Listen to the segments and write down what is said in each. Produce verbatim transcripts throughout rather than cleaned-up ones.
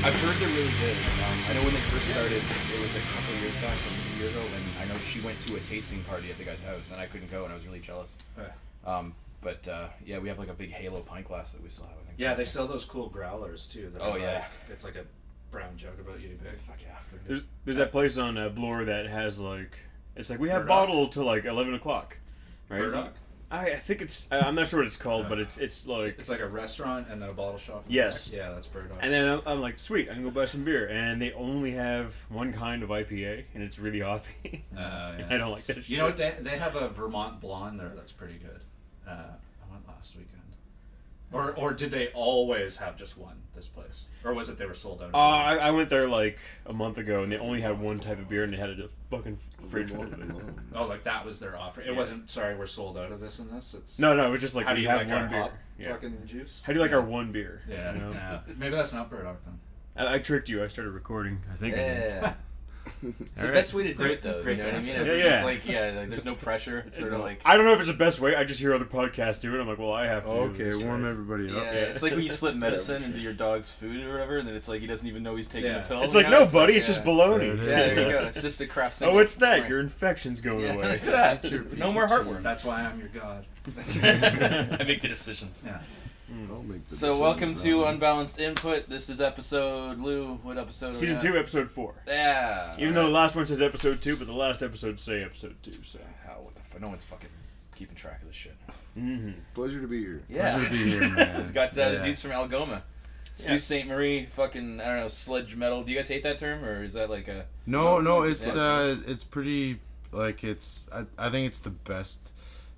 I've heard they're really good. Um, I know when they first started, it was a couple of years back, a year ago, and I know she went to a tasting party at the guy's house, and I couldn't go, and I was really jealous. Yeah. Um, but uh, yeah, we have like a big Halo pint glass that we still have. I think. Yeah, they sell those cool growlers too. That Oh, are yeah. like, it's like a brown jug about you big. Fuck yeah. There's there's that place on uh, Bloor that has like it's like we have Burdock. bottle till like eleven o'clock, right? Burdock? I, I think it's I- I'm not sure what it's called, but it's it's like It's like a restaurant and then a bottle shop. in the Yes. back. Yeah, that's Burdock. and then I'm, I'm like sweet I can go buy some beer, and they only have one kind of I P A and it's really hoppy. Uh, yeah. I don't like that shit. You know what? They they have a Vermont blonde there that's pretty good. Uh, I went last weekend. Or or did they always have just one? This place, or was it they were sold out? Uh, I, I went there like a month ago, and they only had one type of beer, and they had a fucking fridge full of it. Oh, like that was their offer. It Yeah. wasn't. Sorry, we're sold out of this and this. It's No, no, it was just like How do we you have like one our beer. hop Yeah. fucking juice? How do you like our one beer? Yeah, You know? yeah. Maybe that's not Burdock then. I, I tricked you. I started recording. I think. I did. Yeah. It's the Alright. best way to do Great- it, though. great You know what I mean? banter. Yeah, yeah. It's like, yeah, like, there's no pressure. It's sort of like, I don't know if it's the best way. I just hear other podcasts do it. I'm like, well, I have to. do Okay, this, warm right? everybody yeah, up. it's like when you slip medicine into your dog's food or whatever, and then it's like he doesn't even know he's taking Yeah. the pill. It's you like, know? no, It's buddy, like, it's yeah. just baloney. Yeah, Yeah, there you go. It's just a craft symbol. Oh, it's that. Right. Your infection's going Yeah. away. Look at Eat your that. piece No of more cheese. heartworms. That's why I'm your god. I make the decisions. Yeah. I'll make the So decision, welcome to Ron. Unbalanced Input. This is episode, Lou, what episode are we Season at? two, episode four. Yeah. Even though the last one says episode two, but the last episode say episode two. So. Hell, what the fuck? No one's fucking keeping track of this shit. Mm-hmm. Pleasure to be here. Yeah. Pleasure to be here, man. We got uh, Yeah. the dudes from Algoma. Sault Yeah. Ste. Marie, fucking, I don't know, sledge metal. Do you guys hate that term, or is that like a... No, no, Yeah. it's uh, it's pretty like it's. I, I think it's the best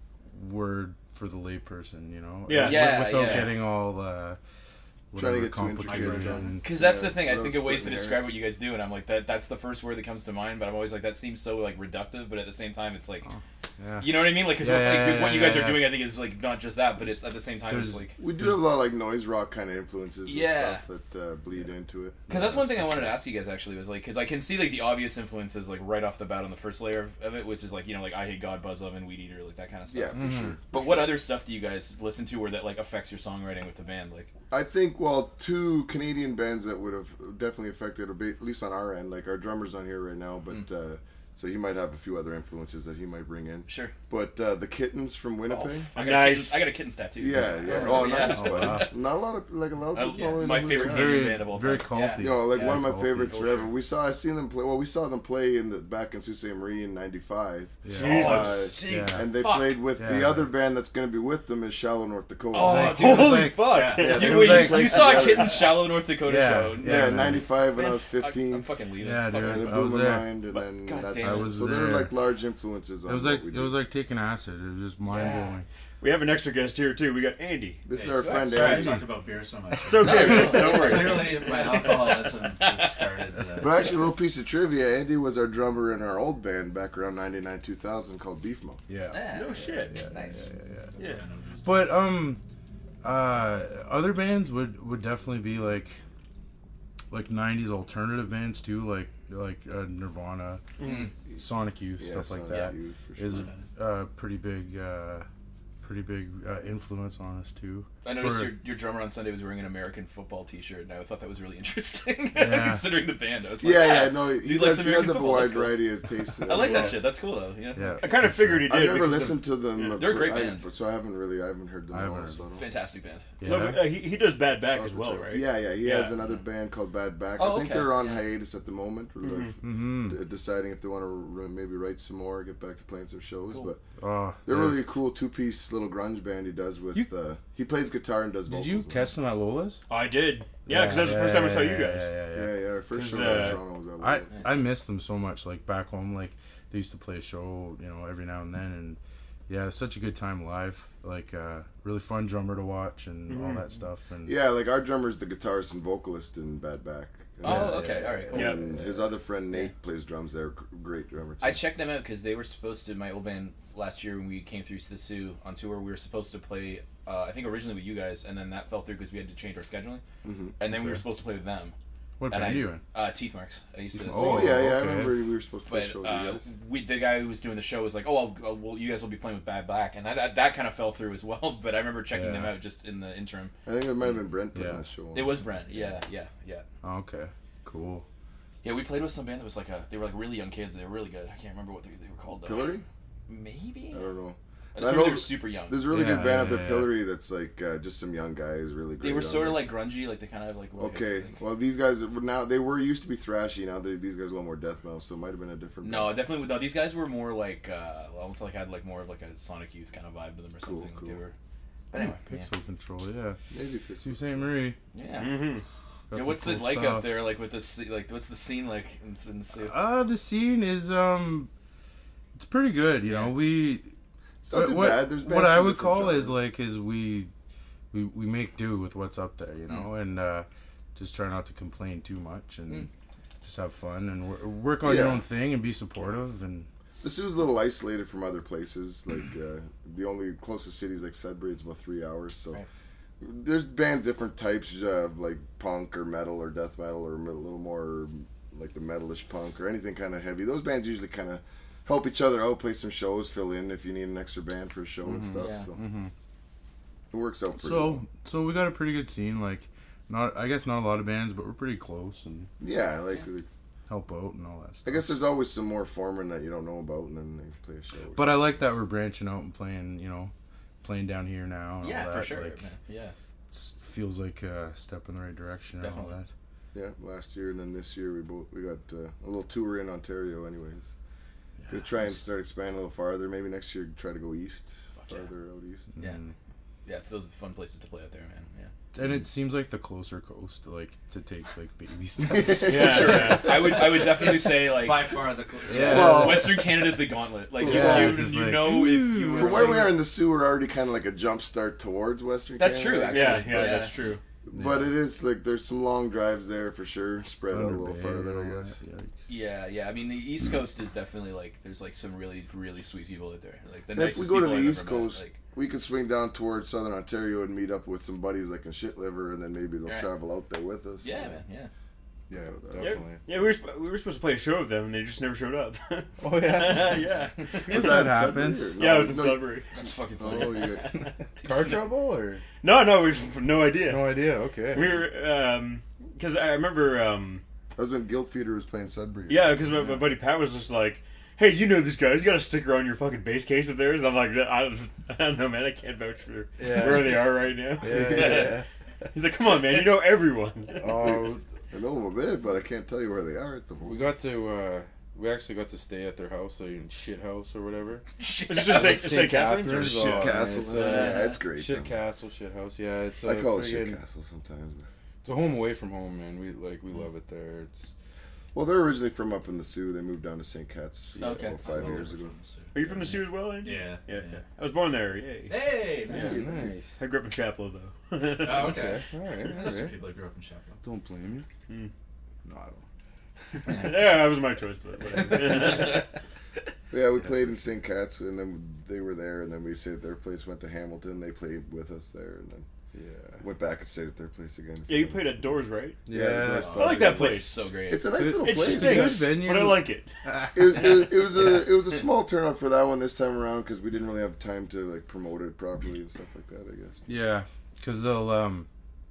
word for the layperson, you know. Yeah. Like, Yeah, Without yeah. getting all uh, Trying to whatever get too complicated intricate. and- Because that's Yeah, the thing. I what think else of ways to splitting describe hairs? what you guys do, and I'm like, that. That's the first word that comes to mind. But I'm always like, that seems so like reductive. But at the same time, it's like, Yeah. you know what I mean? Like, because Yeah, like, yeah, yeah, what you guys yeah, are yeah. doing, I think, is like not just that, but it's at the same time, it's There's- like. We do have a lot of like noise rock kind of influences and Yeah. stuff that uh, bleed into it. Because that's one thing I wanted to ask you guys actually was like, because I can see like the obvious influences like right off the bat on the first layer of, of it, which is like, you know, like I Hate God, Buzz Oven, Weed Eater, like that kind of stuff. Yeah, for Mhm. sure. But what other stuff do you guys listen to where that like affects your songwriting with the band? Like, I think, well, two Canadian bands that would have definitely affected, at least on our end, like our drummer's on here right now, but Mm. uh, so he might have a few other influences that he might bring in. sure. But uh, the Kittens from Winnipeg. I got Nice. A kitten, I got a kitten's tattoo. Yeah, yeah. Oh, Oh, yeah. nice. Oh, wow. Not a lot of like a lot of I- people. yeah, know my who favorite they are. Canadian Very, band of all very time. culty. You know, like Yeah, one of my culty. favorites For forever. sure. We saw, I seen them play. Well, we saw them play in the back in Sault Ste. Marie in ninety-five, Jesus. Uh, Yeah. and they Fuck. played with the Yeah. other band that's going to be with them is Shallow, North Dakota. Oh, Like, dude, it was Holy like- fuck! Yeah. Yeah, You, it wait, was you, like- you saw a together. kitten's Shallow, North Dakota Yeah, show. Yeah, Yeah, in ninety-five when Man, I was fuck, fifteen. I'm fucking leaving. Yeah, Fuck dude. it. and it I blew was my there. mind, and But then God that's damn I it. was so there were there. like large influences. On It was what like we it do. was like taking acid. It was just mind blowing. We have an extra guest here too. We got Andy. This is Hey, our sorry- friend Sorry, I Andy. talked about beer so much. It's okay. Don't worry. Clearly, my alcoholism just started. Uh, But actually, a little piece of trivia: Andy was our drummer in our old band back around ninety-nine, two thousand called Beef Mo. Yeah. Yeah. No shit. Nice. Yeah. But um, uh, other bands would would definitely be like like nineties alternative bands too, like like uh, Nirvana, Mhm. Sonic Youth, Yeah, stuff like Sonic that. Youth, for sure. Is a uh, pretty big uh, pretty big uh, influence on us too. I noticed For- your, your drummer on Sunday was wearing an American football T-shirt, and I thought that was really interesting, Yeah. considering the band. I was like, Yeah, ah, yeah, no, he, dude likes does, he American does have a football. wide That's cool. variety of tastes. I like as that well. shit. That's cool though. Yeah. Yeah. I kind of figured he did. I've never because listened to them. yeah, they're a great I- band. so I haven't really, I haven't heard them I at haven't all. heard So I don't- Fantastic band. Yeah. Of, no, but, uh, he, he does Bad Back as well, That's right? Yeah, yeah. He Yeah. has another band called Bad Back. Oh, I think okay. they're on Yeah. hiatus at the moment. We're like, Mm-hmm. d- deciding if they want to maybe write some more, get back to playing some shows. Cool. But Oh, they're yeah. really a cool two-piece little grunge band he does with. You- uh, he plays guitar and does Did vocals. you and- catch them at Lola's? I did. Yeah, because that's the first time I saw you yeah, guys. Yeah, yeah, yeah. Yeah, yeah. Our first 'Cause, show in uh, Toronto was at I Lola's. I miss them so much. Like back home, like they used to play a show, you know, every now and then, and yeah, it's such a good time live. Like uh, really fun drummer to watch and all that stuff. And Yeah, like our drummer's the guitarist and vocalist in Bad Back. And Oh, then- okay, all right, cool. Yeah. And his other friend Nate plays drums there. G- Great drummer. too. I checked them out because they were supposed to. My old band last year when we came through the Sioux on tour, we were supposed to play. Uh, I think originally with you guys, and then that fell through because we had to change our scheduling. Mhm. And then we were supposed to play with them, What And band I, are you in? Uh, Teeth Marks. I used to. Oh sing. yeah, yeah. I okay. remember we were supposed to play a But show uh, together. we, the guy who was doing the show was like, "Oh, I'll, uh, well, you guys will be playing with Bad Black," and that, that, that kind of fell through as well. But I remember checking Yeah. them out just in the interim. I think it might have been Brent putting Yeah. that show on. It was Brent. Yeah, yeah, yeah. Oh, okay, cool. Yeah, we played with some band that was like a. They were like really young kids. They were really good. I can't remember what they, they were called. Though. Pillory? Maybe. I don't know. I I just know remember they were super young. There's a really Yeah, good band up yeah, there, yeah. Pillory, that's like uh, just some young guys, really great. They were on sort of there. like grungy, like they kind of like. Like Okay, like- well these guys now they were used to be thrashy. Now they, these guys are a little more death metal, so it might have been a different. No, band. definitely. No, these guys were more like uh, almost like had like more of like a Sonic Youth kind of vibe to them or Cool, something. cool. They were. But anyway, yeah. Pixel Control, yeah. maybe if it's Sault Ste. Marie. yeah. Mm-hmm. Got Yeah, some what's cool it like stuff. up there? Like with the se- like, what's the scene like in, in the Sioux? Uh, the scene is um, it's pretty good. You know, Yeah. we It's not too what, bad. There's what bands I from would different call is genres. like is we we we make do with what's up there, you know, Mm. and uh, just try not to complain too much and Mm. just have fun and wor- work on your Yeah. own thing and be supportive and This is a little isolated from other places. Like uh, the only closest city is like Sudbury. It's about three hours. So Right. there's bands different types of like punk or metal or death metal or a little more like the metalish punk or anything kind of heavy. Those bands usually kind of help each other out, play some shows, fill in if you need an extra band for a show and stuff. Yeah. So mm-hmm. it works out pretty so well. so we got a pretty good scene. Like not I guess not a lot of bands, but we're pretty close and Yeah, like like, help out and all that stuff. I guess there's always some more foremen that you don't know about, and then they play a show. But I like that we're branching out and playing, you know, playing down here now. And Yeah, all for that. sure. Like, man. Yeah. it feels like a step in the right direction and all Definitely. that. Yeah, last year and then this year we both we got uh, a little tour in Ontario. Anyways, gonna try and start expanding a little farther. Maybe next year try to go east, Fuck yeah. farther out east. Yeah. Mm. Yeah, it's those are the fun places to play out there, man. Yeah. And it seems like the closer coast, like to take like baby steps. Yeah, Sure. yeah. I would I would definitely say like By far the closest. Yeah. Well- Western Canada's the gauntlet. Like Yeah, you, it's you, just you like, know if you For were where like- we are in the Sioux, we're already kind of like a jump start towards Western. That's Canada. true, actually. Yeah, yeah, Yeah. that's true. But it is like there's some long drives there for sure, spread out a Thunder little Bay, farther, I yeah, guess. yikes. Yeah, yeah. I mean, the East Coast is definitely like there's like some really, really sweet people out there. Like the And if nicest we go to people the I've East ever met, Coast, like, we could swing down towards Southern Ontario and meet up with some buddies like in Shit Liver, and then maybe they'll Right. travel out there with us. yeah, So, man, yeah. Yeah, Yeah, definitely. yeah, we were sp- we were supposed to play a show with them, and they just never showed up. Oh yeah. yeah, Was that in happens. Sudbury or- yeah, it was in no, Sudbury. That's fucking funny. Oh, yeah. Car trouble or No, no, we no idea. no idea? Okay. We were um because I remember um That was when Guild Feeder was playing Sudbury. yeah because my, my buddy Pat was just like, hey, you know this guy, he's got a sticker on your fucking bass case of theirs. I'm like, I, I don't know, man, I can't vouch for Yeah. where they are right now. Yeah, yeah. He's like, come on, man, you know everyone. Oh, I know them a bit, but I can't tell you where they are at the we moment. got to. uh We actually got to stay at their house, like in shit house or whatever. It's just Saint Saint Catherine's. or Catherine's, shit? Shit oh, Castle. it's, yeah, uh, it's great. Shit though. castle, shit house. Yeah, it's. I uh, call it Shit friggin- Castle sometimes. But... It's a home away from home, man. We like we love it there. It's Well, they're originally from up in the Sioux. They moved down to Saint Cat's uh, Okay. about five years ago. Are you from the Sioux as well, Andy? Yeah. Yeah, yeah. I was born there. Yay. Hey, Yeah. nice. nice. I grew up in Chapel though. Oh, okay. Okay, all right, I know all some right. people that grew up in Chaplin. Don't blame you. Hmm. No, I don't. Yeah, that was my choice, but whatever. Yeah, we played in Saint Cat's, and then they were there, and then we stayed at their place. Went to Hamilton. They played with us there, and then Yeah. went back and stayed at their place again. Yeah, you played at Doors, right? Yeah, Yeah. Doors I Pub. like that place place. is so great. It's a nice It's- little It place. stinks, Good venue. but I like it. it, it, it was a it was a small turnout for that one this time around because we didn't really have time to like promote it properly and stuff like that. I guess. Yeah, because they'll um.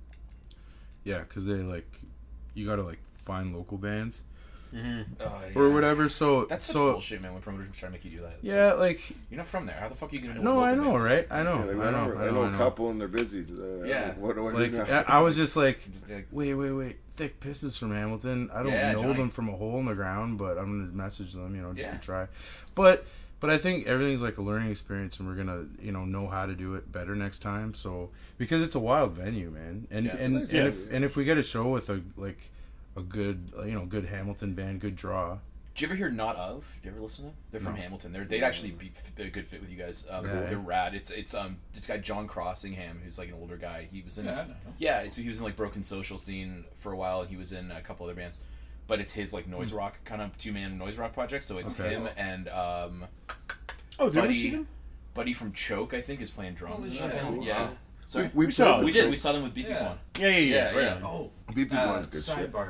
Yeah, because they like, you gotta like find local bands Mm-hmm. Oh, or yeah. whatever. So That's such so bullshit, man. When promoters try to make you do that. It's yeah, like, like you're not from there. How the fuck are you gonna know? no, what I local know, bands right? I know, Yeah, like, I know, I I know, know, I know I a know. couple and they're busy. Uh, Yeah. What do I Like do now? I I was just like, are? Like, wait, wait, wait. Thick Pistons from Hamilton. I don't Yeah, know Johnny. them from a hole in the ground, but I'm gonna message them, you know, just Yeah. to try. But but I think everything's like a learning experience, and we're gonna you know know how to do it better next time. So because it's a wild venue, man, and Yeah, it's a and, nice and venue, if yeah. and if we get a show with a like a good you know good Hamilton band, good draw. Did you ever hear Not Of? Did you ever listen to them? They're from No. Hamilton. They're they'd actually be f- a good fit with you guys. Um, Yeah. they're, they're rad. It's it's um this guy John Crossingham, who's like an older guy. He was in Yeah, I know. yeah, so he was in like Broken Social Scene for a while, and he was in a couple other bands. But it's his like noise rock kind of two man noise rock project. So it's Okay. him and um Oh, did we Buddy see them? Buddy from Choke, I think, is playing drums. Holy in shit, that band. cool. Yeah. Wow. Sorry. We, We saw played We the did. We saw them with B P Yeah. One. Yeah, yeah, yeah. Yeah, right yeah. on. Oh, B P uh, one's good shit. Sidebar.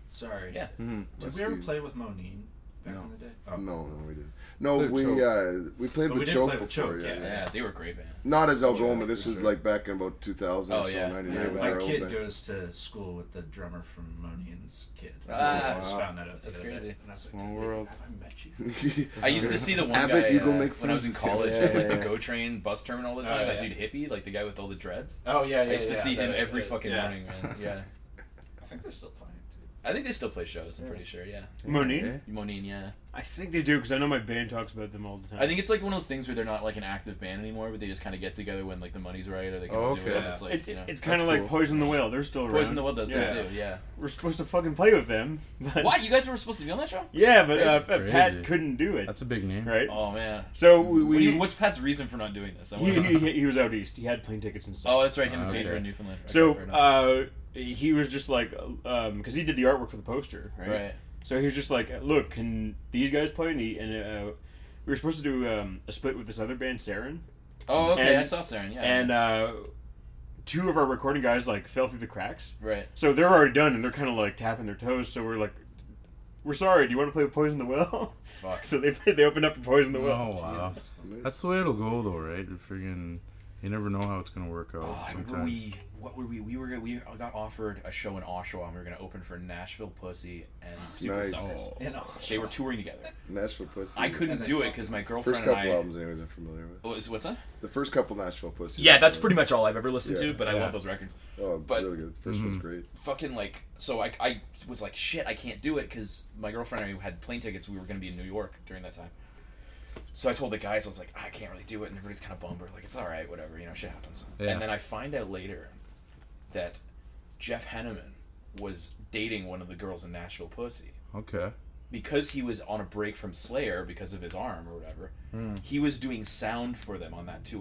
Sorry. Yeah. Mm-hmm. Did we ever play with Monine back in the day? Oh. No, no, we didn't. No, Played with we Choke. uh, we played But with we did Choke play with before. Choke, yeah, yeah. Yeah, they were a great band. Not as Algoma. Choke, This for was sure. like back in about two thousand Oh, or so, yeah. ninety-nine. Yeah, with My our old kid band. goes to school with the drummer from Monine's kid. Ah, I just wow. found that out the That's other crazy. day. And I was like, Small "Wait, world." have I met you? I used to see the one Abbott, guy you go uh, make when I was in friends with college him. at like Yeah, the yeah. GO Train bus terminal all the Oh, time. yeah. That dude Hippie, like the guy with all the dreads. Oh yeah, yeah. I used to yeah, see him that- every that- fucking yeah. morning, man. Yeah, I think they're still playing too. I think they still play shows. I'm pretty sure. Yeah, Monine? Monine. Yeah, I think they do because I know my band talks about them all the time. I think it's like one of those things where they're not like an active band anymore, but they just kind of get together when like the money's right or they can Oh, do okay. it. It's like It- you know, it's kind of That's like cool. Poison the Whale. They're still around. Poison the Well does yeah. that too. Yeah. We're supposed to fucking play with them. But What? You guys were supposed to be on that show? Yeah, but uh, Crazy. Pat couldn't do it. That's a big name. right. Oh man. So we, What do we you- what's Pat's reason for not doing this? I he, wanna know. he, he was out east. He had plane tickets and stuff. Oh, that's right. Him and Okay. Paige were in Newfoundland. Okay, so fair enough. uh, he was just like, um, because he did the artwork for the poster, right? right. So he was just like, look, can these guys play? And, he, and uh, we were supposed to do um, a split with this other band, Saren. Oh, okay. And- I saw Saren. Yeah. And uh, two of our recording guys like fell through the cracks. right. So they're already done, and they're kind of like tapping their toes. So we're like, we're sorry. Do you want to play with Poison the Well? Fuck. So they they opened up for Poison the Oh Well. wow, that's the way it'll go though, right? Friggin', you never know how it's gonna work out. Oh, I remember sometimes. we what were we we were gonna- we got offered a show in Oshawa and we were gonna open for Nashville Pussy and Super Nice. Suckers. You know. They were touring together. Nashville Pussy. I couldn't And they do it suck. because my First girlfriend couple and I. albums, anyways, I'm familiar with. Oh, is- what's that? The first couple Nashville Pussy. Yeah, that's pretty much all I've ever listened Yeah. to. But I Yeah. love those records. Oh, but- really good. The 1st one's great. Fucking like so I I was like shit I can't do it because my girlfriend and I had plane tickets. We were gonna be in New York during that time. So I told the guys I was like I can't really do it and everybody's kind of bummed. We're like it's all right, whatever, you know, shit happens. Yeah. And then I find out later that Jeff Henneman was dating one of the girls in Nashville Pussy. Okay. Because he was on a break from Slayer because of his arm or whatever, he was doing sound for them on that tour.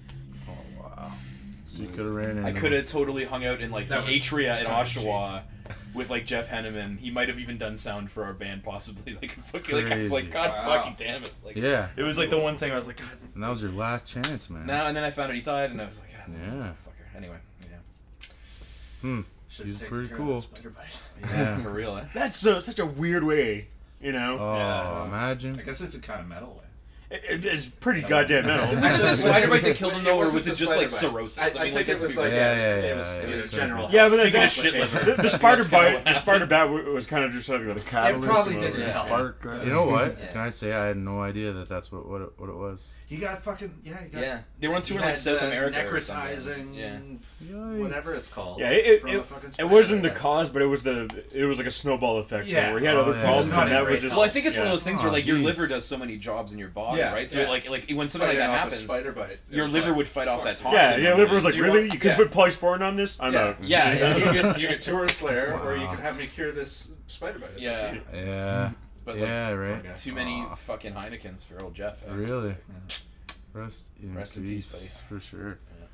Oh wow. So you could have ran in. I could have totally hung out in like That the was Atria in time Oshawa with like Jeff Henneman. He might have even done sound for our band, possibly. Like, fucking, like I was like, Crazy. God Wow. fucking damn it! Like, Yeah. it was like the one thing I was like, God. And that was your last chance, man. Now and then I found out he died, and I was like, God, Yeah. fucker. Anyway, yeah, Hmm. Should've He's taken pretty care of cool. that spider bite. Yeah. for real, eh? That's so, such a weird way, you know. Oh, Yeah. imagine. I guess it's a kind of metal way. It, it- it's pretty goddamn metal. Was it the spider bite that killed him though, or wasn't was it the just like spider bite. cirrhosis? I, I, mean, think like, it let's was be like real. Yeah, it was, yeah, it was, yeah, it yeah. was general. Yeah, but Speaking the, of shit liver, the, the maybe spider that's kinda bite, what the spider bite w- was kind of just like The a catalyst. probably was didn't the help. spark. Yeah. You know what? Yeah. Can I say I had no idea that that's what what it, what it was. He got fucking yeah. He got, Yeah, they were on he tour in like had, South uh, America. or something. necrotizing, Yeah. Yikes. whatever it's called. Yeah, it, it, from the it, fucking it spider wasn't the bite. cause, but it was the it was like a snowball effect. Yeah. Yeah, where he had Oh, other yeah. problems, It's not and that great would just. Well, I think it's one of yeah. those things where Oh, like your geez. liver does so many jobs in your body, Yeah, right? So yeah. like like when something like Fighting that off a happens, spider bite. It your was liver like, would fight off fuck that you. toxin. Yeah, yeah. Liver was like, Do you really? want- You can yeah. put polysporin on this? I'm Yeah. out. Yeah, yeah. you can you can tour a Slayer, or you can have me cure this spider bite. It's up Yeah. to you. Yeah. But like, Yeah. Right. Okay. too many Aw. fucking Heinekens for old Jeff. eh? Really. Rest in Rest in peace, peace, for sure.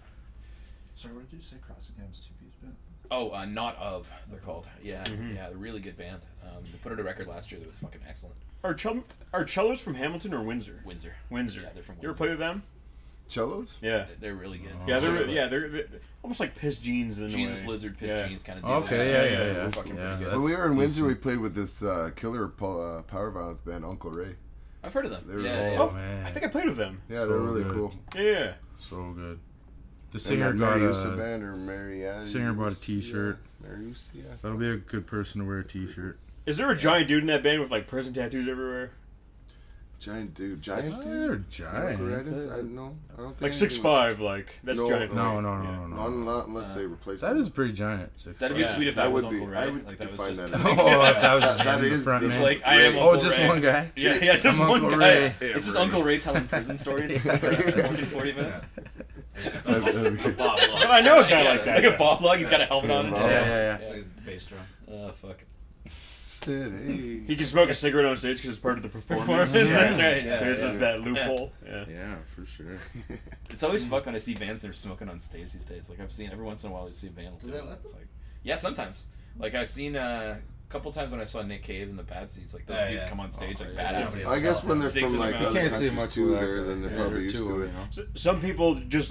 Sorry, what did you say? Crossing Ham's two piece band. Oh, uh, Not Of, they're called. Yeah, Mhm. yeah, they're a really good band. Um, they put out a record last year that was fucking excellent. Are, chel- are cellos from Hamilton or Windsor? Windsor. Windsor. Yeah, they're from You ever Windsor. play with them? Cellos? Yeah. They're really good. Yeah, So, they're like, yeah they're, they're almost like piss jeans in a Jesus way. Lizard, Piss Yeah. Jeans kind of deal. Okay, yeah, yeah, yeah. They're fucking Yeah, pretty good. that's When we were in Windsor, decent. we played with this uh, killer po- uh, power violence band, Uncle Ray. I've heard of them. They were yeah, all- yeah. Oh, man. I think I played with them. Yeah, So they're really good. cool. Yeah, yeah. So good. The And singer that got Mariusa a. band or Mariusa. singer bought a t-shirt. Yeah, Mariusa, yeah. That'll be a good person to wear a t-shirt. Is there a giant dude in that band with like prison tattoos everywhere? Giant dude, giant Oh, dude. they're giant. Uncle Ray, I didn't- I no, I don't think Like he six was- five, like that's No, giant. No, right? no, no, Yeah. no, no. Not, not unless they replaced That him. is pretty giant. Six That'd be Yeah. sweet if That that, was would be- Uncle I Ray. would Like that was find just. that Oh, if that was That- that the is- front it's It's man. like I am. Oh, Uncle just Ray. one guy. Yeah, yeah, just I'm one Uncle guy. Ray. It's just Uncle Ray telling prison stories for forty, forty minutes. That- that'd be- Bob But I know a guy Yeah, like that. Like a Bob log, he's got a helmet on and Yeah, shit. Yeah, yeah, yeah. Played bass drum. Oh, fuck. Steady. He can smoke a cigarette on stage because it's part of the performance. Performance, Yeah. that's right, yeah, so it's yeah. just that loophole. Yeah. Yeah, for sure. It's always fuck when I see bands that are smoking on stage these days. Like I've seen every once in a while you see a band will Do do they it. let It's like yeah, sometimes. Like I've seen uh, a couple times when I saw Nick Cave and the Bad Seeds. Like those Yeah, dudes yeah. come on stage like Oh, yeah. badasses. I guess when they're Cigs from in their like mouth. other You can't see countries much too, of that. there, then they're Yeah, probably they're used too, to you it. know. S- Some people just like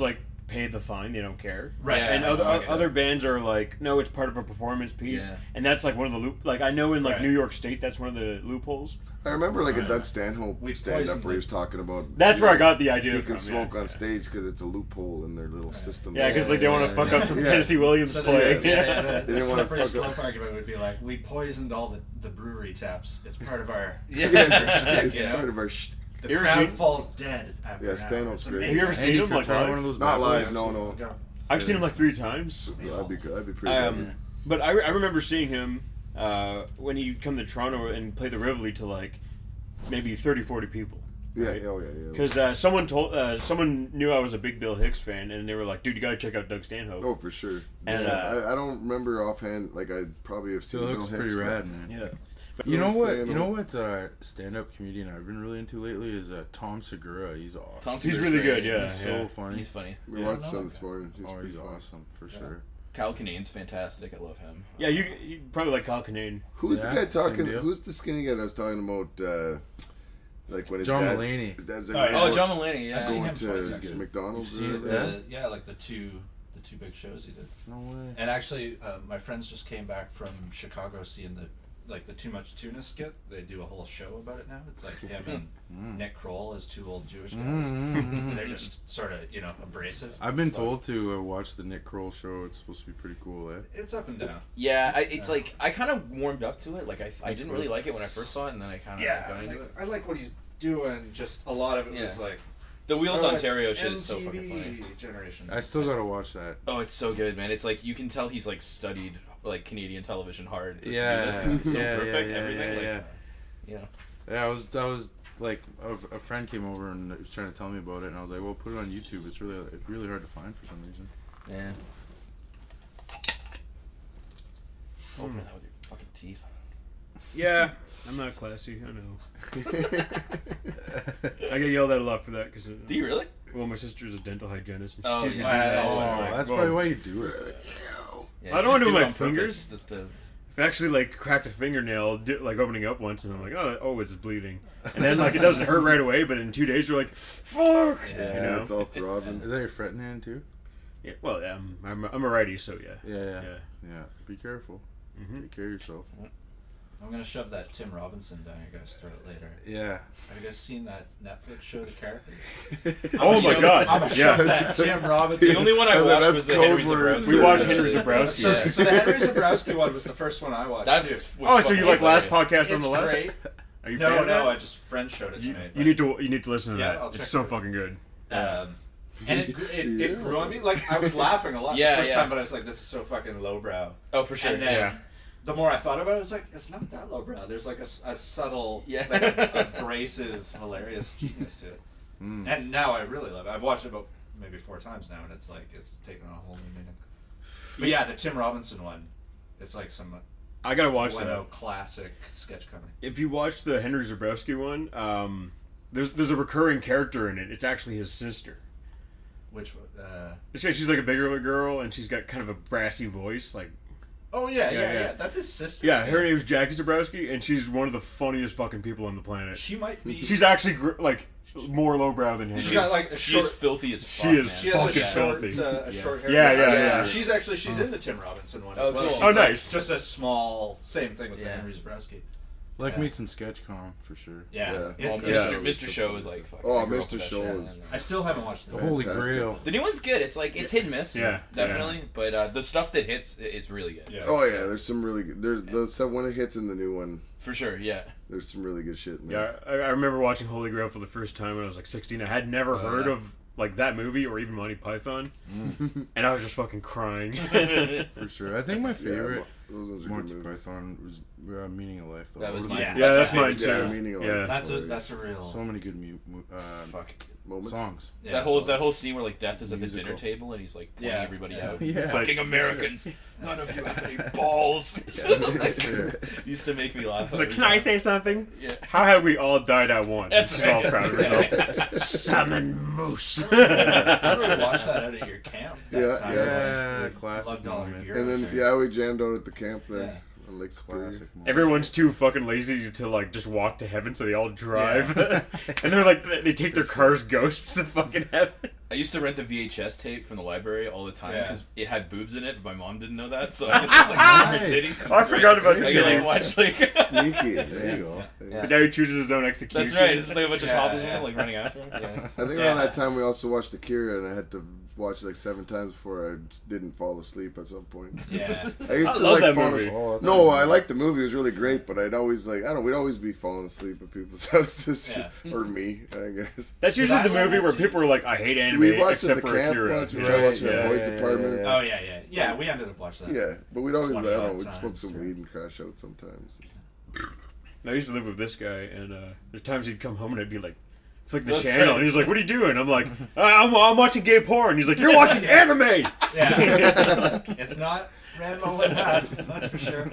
pay the fine; they don't care. Right. Yeah, And I other fucking- other bands are like, no, it's part of a performance piece, Yeah. and that's like one of the loop. Like I know in like Right. New York State, that's one of the loopholes. I remember like a Right. Doug Stanhope We stand up poisoned where he it. was talking about. That's you where I know, got the idea You from. can smoke yeah. on stage because it's a loophole in their little system. Yeah, because like they want to fuck up some Yeah. Tennessee Williams So play. the, yeah, the, They the didn't wanna slippery fuck slope up. argument would be like, we poisoned all the, the brewery taps. It's part of our. Yeah. Yeah, it's, it's you know? part of our. Sh- The You ever crowd seen- falls dead after Yeah, an hour. Stanhope's It's great. amazing. Have you ever Hey, seen you him could like try live? one of those Not bad live, boys. no, no. I've seen him like three times. That'd be good. That'd be pretty Um, good. But I, I remember seeing him uh, when he'd come to Toronto and play the Rivoli to like maybe thirty, forty people. Yeah, right? oh yeah, yeah. Because uh, someone told, uh, someone knew I was a big Bill Hicks fan, and they were like, "Dude, you gotta check out Doug Stanhope." Oh, for sure. And, Yeah, uh, I, I don't remember offhand. Like I probably have seen Still Bill looks Hicks, pretty but- rad, man. Yeah. You know Phil what? Stanhope. You know what? Uh, stand-up comedian I've been really into lately is uh, Tom Segura. He's awesome. Tom He's Segura's really great. good, yeah. he's so funny. He's funny. We Yeah, watched I some know this that. morning. He's oh, pretty he's fun. awesome for Yeah. sure. Kyle Kinane's fantastic. I love him. Yeah, you, you probably like Kyle Kinane. Who's Yeah, the guy same talking? deal. Who's the skinny guy that was talking about? Uh, like when his John dad, Mulaney. His dad's Oh, like, yeah. Oh, John Mulaney. Yeah. I've seen going him twice, to actually. McDonald's. You've or seen whatever. it? The, yeah, like the two the two big shows he did. No way. And actually, uh, my friends just came back from Chicago seeing the like the Too Much Tuna skit. They do a whole show about it now. It's like him and Mm. Nick Kroll as two old Jewish guys. Mm, mm, mm, And they're mm. just sort of you know abrasive. I've been But told to uh, watch the Nick Kroll show. It's supposed to be pretty cool, eh? it's up and down. Yeah, I, it's Yeah. like I kind of warmed up to it. Like I, I That's didn't cool. really like it when I first saw it, and then I kind of Yeah, got into like, it. I like what he's doing. Just a lot of it was Yeah. like The Wheels oh, it's Ontario shit is so M T V fucking funny. Generation. I still gotta watch that. Oh, it's so good, man. It's like you can tell he's like studied like Canadian television hard. to do Yeah, this, 'cause it's so yeah, perfect. yeah, everything, yeah, like, yeah. you know. Yeah, I was, I was like, a, a friend came over and was trying to tell me about it, and I was like, well, put it on YouTube. It's really, it's really hard to find for some reason. Yeah. Open that with your fucking teeth. Yeah, I'm not classy. I know. I get yelled at a lot for that because. Do you really? Well, my sister's a dental hygienist, and she Oh, teases me yeah. to do that. Oh, So it's Oh, like, that's well, probably why you do it. Yeah, I don't you wanna just do it my on purpose, fingers. Just to. I actually like cracked a fingernail, di- like opening up once, and I'm like, oh, oh, it's bleeding, and then like it doesn't hurt right away, but in two days you're like, fuck. Yeah. You Yeah, know? it's all throbbing. Is that your fretting hand too? Yeah, well, yeah, I'm, I'm, I'm a righty, so yeah. Yeah, yeah, Yeah. yeah. Be careful. Mhm. Take care of yourself. I'm gonna shove that Tim Robinson down your guys' throat later. Yeah. Have you guys seen that Netflix show, The Characters? Oh my god. I'm gonna Yeah. shove that Tim Robinson. The only one I And watched that's was the code Henry word. Zabrowski. We watched Henry Zabrowski. So, Yeah. so the Henry Zabrowski one was the first one I watched That too. was Oh, so you fucking like last hilarious. podcast on the left? Great. Are you a fan No, of no, that? I just friend showed it to You, me. you need to you need to listen to Yeah, that. I'll check It's so it. fucking good. Um, and it, it, it Yeah. grew on me. Like I was laughing a lot Yeah, the first yeah. time, but I was like, "This is so fucking lowbrow." Oh, for sure. And then Yeah. the more I thought about it, I was like, "It's not that lowbrow." There's like a, s- a subtle, Yeah. like a, abrasive, hilarious genius to it. Mm. And now I really love it. I've watched it about maybe four times now, and it's like it's taken on a whole new meaning. But yeah, the Tim Robinson one, it's like some I gotta watch bueno that. classic sketch comedy. If you watch the Henry Zabrowski one, um, there's there's a recurring character in it. It's actually his sister. Which uh, She's she's like a bigger girl, and she's got kind of a brassy voice. Like, oh yeah, yeah, Yeah, yeah, yeah. That's his sister. yeah, her name's Jackie Zabrowski, and she's one of the funniest fucking people on the planet. She might be. She's actually gr- like more lowbrow than Henry. She's got like a She's short. filthy as She fuck, is man. She has a fucking short, filthy. uh, a Yeah. short hair. Yeah, yeah, yeah. yeah. She's actually she's in the Tim Robinson one Oh, as well. cool. She's Oh, like nice. just a small, same thing with the Yeah. Henry Zabrowski. Like Yeah. me some sketch com for sure. Yeah, Yeah. it's Oh, good. Yeah. Mister Mister Show is like fucking. Oh, I grew up Mister with that Show shit. is- I still haven't watched The it. Holy Fantastic. Grail. The new one's good. It's like it's hit and miss. Yeah, definitely. But uh, the stuff that hits i- is really good. Yeah. Oh yeah, there's some really good. There's the stuff when it hits in the new one. For sure. Yeah. There's some really good shit in Yeah, there. I, I remember watching Holy Grail for the first time when I was like sixteen. I had never Oh, heard yeah. of like that movie or even Monty Python, and I was just fucking crying. For sure. I think my Yeah, favorite those ones are Monty good movies. Python was uh, Meaning of Life. Though. That was What my. are Yeah. Yeah, that's my mine favorite. too. Yeah, Meaning of Yeah. Life. That's a Hilarious. that's a real. the- so many good mu- mu- uh, Fuck. moments. songs. yeah, that whole so- that whole scene where like Death is at the Musical. dinner table and he's like pointing Yeah, everybody yeah. out. Yeah. Fucking Americans. None of you have any balls. Like, Sure. used to make me laugh. Like, every can I time. say something? Yeah. How have we all died at once? That's She's all right. proud of herself. Summon moose. I remember watched that out at your camp. That Yeah, time. yeah. Like, Classic lugged all your moment. gear And then out there. yeah, we jammed out at the camp there Yeah. on Lake Superior. Classic moment. Everyone's too fucking lazy to like just walk to heaven, so they all drive, and they're like they take their cars ghosts to fucking heaven. I used to rent the V H S tape from the library all the time Yeah. because it had boobs in it, but my mom didn't know that, so I could just, like, nice. titties. I forgot about the I could, like, titties. watch, like... Sneaky. There you go. Yeah. The guy who chooses his own execution. That's right, just like a bunch of Yeah, topless yeah. men, like, running after him. Yeah. I think Yeah. around that time we also watched Akira, and I had to watch it like seven times before I didn't fall asleep at some point. Yeah. I used I to love like that fall movie. asleep. Oh, that's No, a- I liked the movie. It was really great, but I'd always like I don't. We'd always be falling asleep at people's houses, Yeah. or me, I guess. That's usually Did the I love movie that where too? people are like, I hate anime We watched it at except the for camp Akira. once. We Yeah. tried watching yeah, at Boyd's yeah, yeah, apartment. yeah, Oh yeah, yeah, yeah. We ended up watching that. Yeah, but we'd always, I twenty don't know, odd we'd smoke times, some yeah. weed and crash out sometimes. I used to live with this guy, and uh, there's times he'd come home and I'd be like, flick the That's channel, right. and he's like, "What are you doing?" I'm like, "I'm, I'm watching gay porn." He's like, "You're watching anime." Yeah. It's not Ranma with that. That's for sure.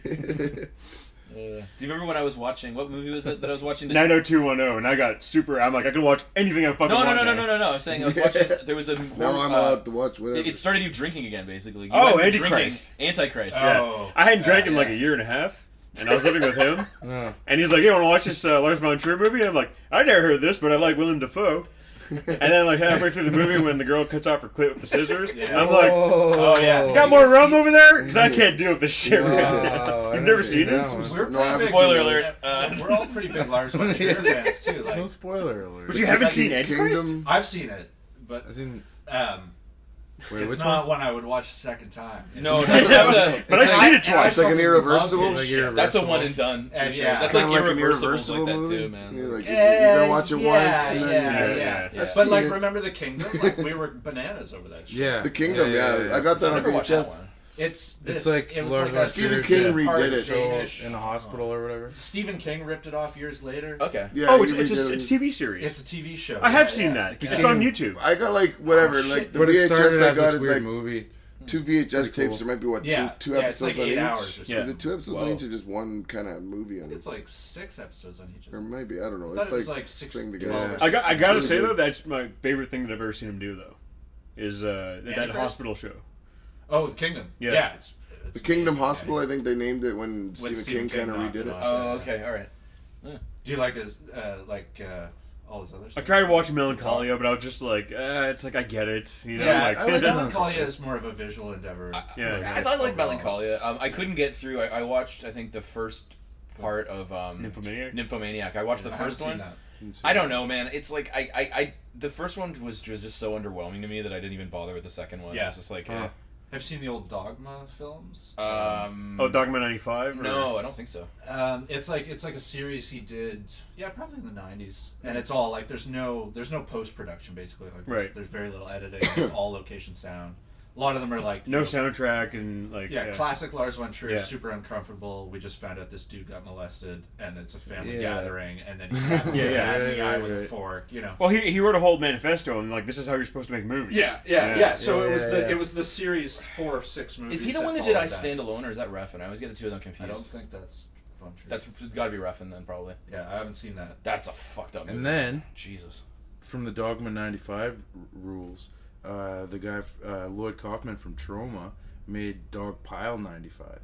Uh, do you remember when I was watching, what movie was it that I was watching? The... nine oh two one oh, and I got super. I'm like, I can watch anything I fucking No, no, want. no, no, now. no, no, no. I was saying I was watching, there was a... Now I'm uh, allowed to watch whatever. It it started you drinking again, basically. You Oh, went from Antichrist. drinking- Antichrist. Yeah. Oh. I hadn't drank Yeah, in like yeah. a year and a half, and I was living with him, No. and he's like, "You want to watch this uh, Lars von Trier movie?" And I'm like, "I never heard of this, but I like Willem Dafoe." And then like halfway through the movie, when the girl cuts off her clit with the scissors, Yeah. I'm like, Oh, yeah. "You got more rum over there?" Because I can't deal with this shit. Wow, Right I now. You've never never seen seen this? that one. We're No, pretty I've big- Spoiler alert. Uh, We're all pretty big Lars von Trier fans too. Like No spoiler alert. But you haven't Like seen in Antichrist? Kingdom. I've seen it, but I seen. um, Wait, it's which not one? one I would watch a second time. No, no, that's a... But I've And seen I- it and I twice. It's like an fucking irreversible? love his Like shit. irreversible. That's a one and done. For Uh, sure. yeah. That's Kinda like an irreversibles like that movie. too, man. You're like, Yeah, you're gonna watch it yeah, once, and then yeah, you- yeah. Yeah. But like, seen it. remember the Kingdom? Like, we were bananas over that shit. Yeah. The Kingdom, yeah, I got that I on never V watched H that S. one. It's this, It's like it was Lord like of a Stephen series King of redid part it. Danish. in a hospital or whatever. Stephen King ripped it off years later. Okay. Yeah, Oh, he it's, it's, redid a, it. it's a T V series. It's a T V show. I have Yeah, seen yeah. that. Yeah. It's on YouTube. I got like whatever, Oh, like shit. the But V it H S started I as got this is weird like movie. two V H S Pretty tapes. cool. There might be what two Yeah, two yeah, it's episodes like eight on hours or each. something. Yeah. Is it two episodes Whoa. on each or just one kind of movie on It's it? like six episodes on each. Or maybe I don't know. I thought It's it was like, like six, string twelve together. or I got. I six. gotta Really say good. though, that's my favorite thing that I've ever seen him do though, is uh, that Antichrist? hospital show. Oh, the Kingdom. Yeah. Yeah, it's, it's The Kingdom amazing, Hospital, yeah. I think they named it when When Stephen Stephen King King kind of knocked redid it it. off. Oh, okay, all right. Do you like his uh, like uh, all his other I stuff? tried watching Melancholia, but I was just like, uh, it's like I get it, you know, Yeah, like. I like Melancholia is more of a visual endeavor. Yeah. I thought I liked Overall. Melancholia. Um, I couldn't get through. I, I watched, I think, the first part of um, Nymphomaniac? Nymphomaniac. I watched I the haven't first seen one. that. I don't know, man. It's like I, I, I the first one was, was just so underwhelming to me that I didn't even bother with the second one. Yeah. I was just like, Huh. Have you seen the old Dogma films? eh. um, Oh, Dogma ninety-five? Or? No, I don't think so. Um, it's like it's like a series he did, yeah, probably in the nineties, and it's all like there's no there's no post production basically. Like there's, Right. there's very little editing. It's all location sound. A lot of them are like No you know, soundtrack and like. Yeah, classic Lars von Trier, Yeah. super uncomfortable. We just found out this dude got molested, and it's a family Yeah. gathering, and then he stabs Yeah, his yeah, dad in the yeah, eye yeah, with a right. fork. You know. Well, he, he wrote a whole manifesto and like this is how you're supposed to make movies. Yeah, yeah, yeah. Yeah. So Yeah, it was yeah, the yeah. it was the series four of six movies. Is he the one that did followed I Stand Alone, or is that Refn? I always get the two of them I confused. don't think that's von Trier. That's got to be Refn then, probably. yeah. I haven't seen that. That's a fucked up movie. And then Jesus. from the Dogma ninety-five r- rules, uh, the guy f- uh, Lloyd Kaufman from Troma made Dog Pile ninety-five.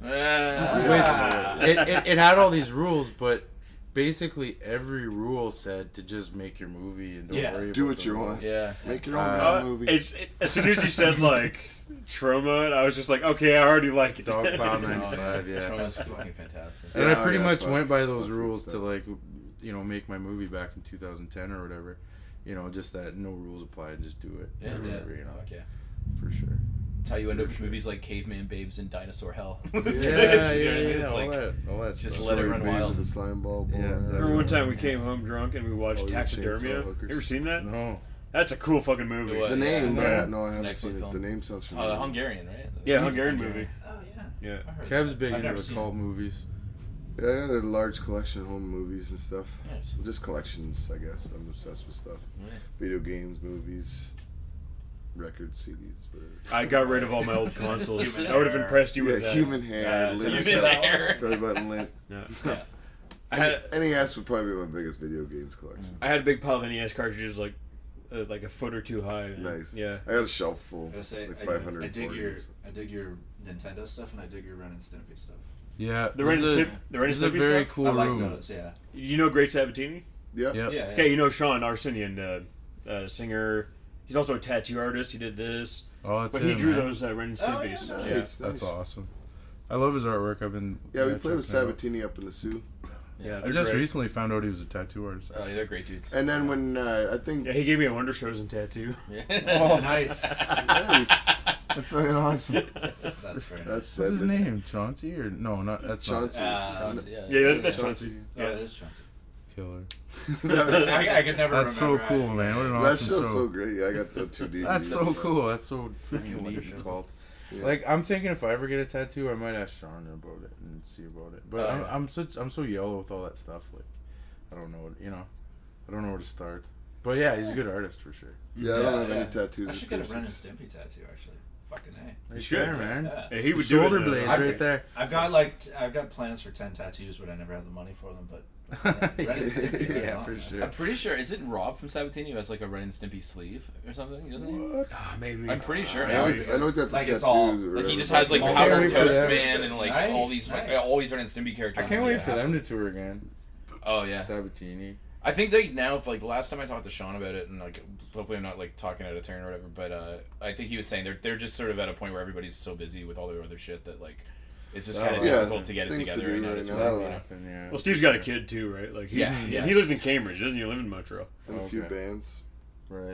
Ah. Which it, it, it had all these rules, but basically every rule said to just make your movie and don't Yeah. worry Do about what the you rules. want. Yeah. Make your own Uh, Uh, movie. it's it, as soon as you said like trauma, and I was just like, okay, I already like it. Dog Pile Oh, ninety-five, yeah. yeah. Troma's fucking fantastic. And Yeah, I pretty yeah, much fuck. went by those That's good rules to stuff. like, you know, make my movie back in two thousand ten or whatever. You know, just that no rules apply and just do it. Yeah, or yeah. whatever, you know, Fuck yeah. for sure. That's how you end up with movies like Caveman Babes and Dinosaur Hell. Yeah, It's- yeah, you know yeah, what I mean? yeah, It's all like- that, all that just stuff. let it Sorry, run Babes wild. with the slime ball. Yeah, boy. that Remember one time we came home drunk and we watched Oh, yeah, Taxidermia? Chainsaw Hookers. You ever seen that? No. That's a cool fucking movie. What? The name, Yeah. but I had, no, I It's an haven't excellent seen it. film. The name sounds Uh, familiar. Hungarian, right? Yeah, It's Hungarian Hungarian. Oh yeah. Yeah. I heard Kev's that. big I've into never the seen cult it. movies. Yeah, I got a large collection of home movies and stuff. Nice. Just collections, I guess. I'm obsessed with stuff. Yeah. Video games, movies, records, C Ds. Whatever. I got rid of all my old consoles. Human I would have hair. impressed you Yeah, with that. human hair, Yeah, lit it's Human stuff, hair. belly button lit. Yeah. Yeah. I had N E S would probably be my biggest video games collection. I had a big pile of N E S cartridges like uh, like a foot or two high. and- Nice. Yeah. I got a shelf full, I gotta say, like I, five hundred I dig forty. your I dig your Nintendo stuff and I dig your Ren and Stimpy stuff. Yeah, The Ren and this is a- Stimpy, the Ren and this is a Stimpy very stuff. cool I like room. those. Yeah. You know Great Sabatini? Yeah. Yep. Yeah. Okay, you know Sean Arsenian, uh, uh, singer. He's also a tattoo artist. He did this, Oh, it's but him, he drew man. those uh, Ren and Oh, Stimpies. yeah, nice, Yeah. nice. That's awesome. I love his artwork. I've been Yeah, we yeah, played with checking it out. Sabatini up in the Sioux. Yeah, I they're just great. recently found out he was a tattoo artist. Oh, yeah, they're great dudes. And then when uh, I think Yeah, he gave me a Wonder Chosen tattoo. Oh, nice. nice. That's fucking awesome. That's very nice. That's What's that's his name? Chauncey or no? Not that's Chauncey. Uh, Chauncey, yeah, Yeah, that, that's Yeah. Chauncey. Oh, Yeah. it is Chauncey. not killer. That was- I, I could never That's so remember. cool, man. What an that awesome show's show. so great. Yeah, I got the two D V Ds. That's so cool. That's so freaking Wonder neat Show. and called. Yeah. Like I'm thinking, if I ever get a tattoo, I might ask Sean about it and see about it. But Oh, I'm, yeah. I'm such I'm so yellow with all that stuff. Like I don't know, what, you know, I don't know where to start. But yeah, he's a good artist for sure. Yeah, I don't Yeah, have yeah. any tattoos. I or should get a piercings. Ren and Stimpy tattoo, actually. Fucking A. Right should, there, man. Yeah. Yeah, he would do Shoulder it. uh, blades I've- right there. I've got like t- I've got plans for ten tattoos, but I never have the money for them. But Ren and Stimpy, right Yeah, on, for man. sure. I'm pretty sure, isn't Rob from Sabatini who has like a Ren and Stimpy sleeve or something, doesn't he? What? Ah, maybe. I'm pretty sure. I know he's, I know he's got the Like, tattoos. it's all- or Like he whatever. just has like I can't Powder wait for Toast them. Man and like all Nice, these nice. all these Ren and Stimpy characters. I can't wait Yeah. for them to tour again. Oh yeah. Sabatini. I think they now, if, like the last time I talked to Sean about it, and like hopefully I'm not like talking out of turn or whatever, but uh, I think he was saying they're they're just sort of at a point where everybody's so busy with all their other shit that like it's just Oh, kind of yeah, difficult to get it things to together do right now. right It's now. really, That'll you know. happen, yeah. Well, Steve's got a kid too, right? Like, he, Yeah, and yes. he lives in Cambridge, doesn't he? Live in Montreal. And a few Okay. bands. Right.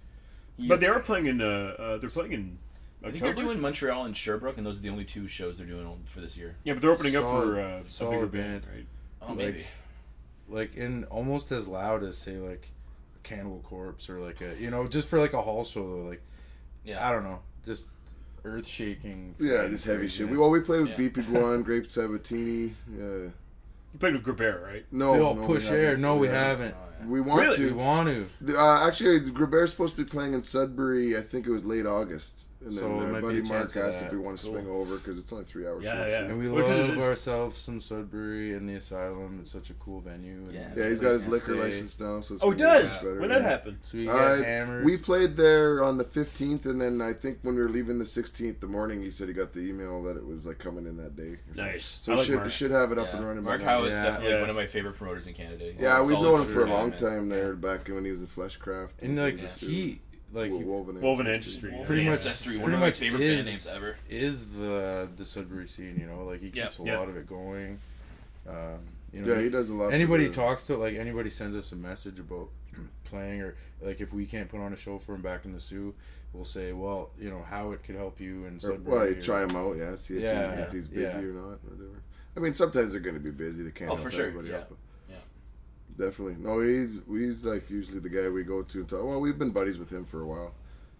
But they are playing in. Uh, uh they're playing in. I think October? they're doing Montreal and Sherbrooke, and those are the only two shows they're doing for this year. Yeah, but they're opening up Solid- for uh, a solid bigger band, band. right? Oh, Like- maybe. Like in almost as loud as say like a Cannibal Corpse or like a you know just for like a hall show though, like Yeah. I don't know, just earth shaking. Yeah, just heavy shit. We well, we played with Yeah. B P Guan, Grape Sabatini. Yeah. You played with Grabert, right? No, We all no, push we air. haven't. No, we Yeah. haven't. Oh, yeah. We want Really? We to. want to. The, uh, actually, Grabert's supposed to be playing in Sudbury. I think it was late August. And then So it uh, might be Buddy a Mark chance of asked that. if we want to Cool. swing over because it's only three hours. Yeah, from us. yeah. And we Well, 'cause love it is- ourselves some Sudbury and the Asylum. It's such a cool venue. and Yeah. Yeah, he's got his places liquor to stay. license now. So it's Oh, he gonna be does. better, When yeah. that happened. So you Uh, get hammered. we played there on the fifteenth, and then I think when we were leaving the sixteenth, the morning, he said he got the email that it was like coming in that day. or something. Nice. So I we like should Mark. should have it up Yeah. and running. Mark by now. Howitt's Yeah. definitely Yeah. one of my favorite promoters in Canada. He's Yeah, a we've solid known him for a guy, long man. time there, Yeah. back when he was in Fleshcraft. and like just, he like Wo- Woven Woven Ancestry. Ancestry. Yeah. pretty much Ancestry, one pretty of my much favorite is, band names ever. Is the the Sudbury scene, you know, like he Yeah. keeps a Yeah. lot of it going. Um, you know, Yeah, he does a lot. for anybody the- talks to like anybody sends us a message about playing or like if we can't put on a show for him back in the Sioux, we'll say, well, you know, how it could help you in Or, Sudbury. well, you or- try him out, yeah. See if, Yeah, he, if he's busy yeah. or not, whatever. I mean, sometimes they're going to be busy. They can't Oh, help for sure, everybody yeah. out, but Yeah. Definitely. No, he's he's like usually the guy we go to and talk. Well, we've been buddies with him for a while.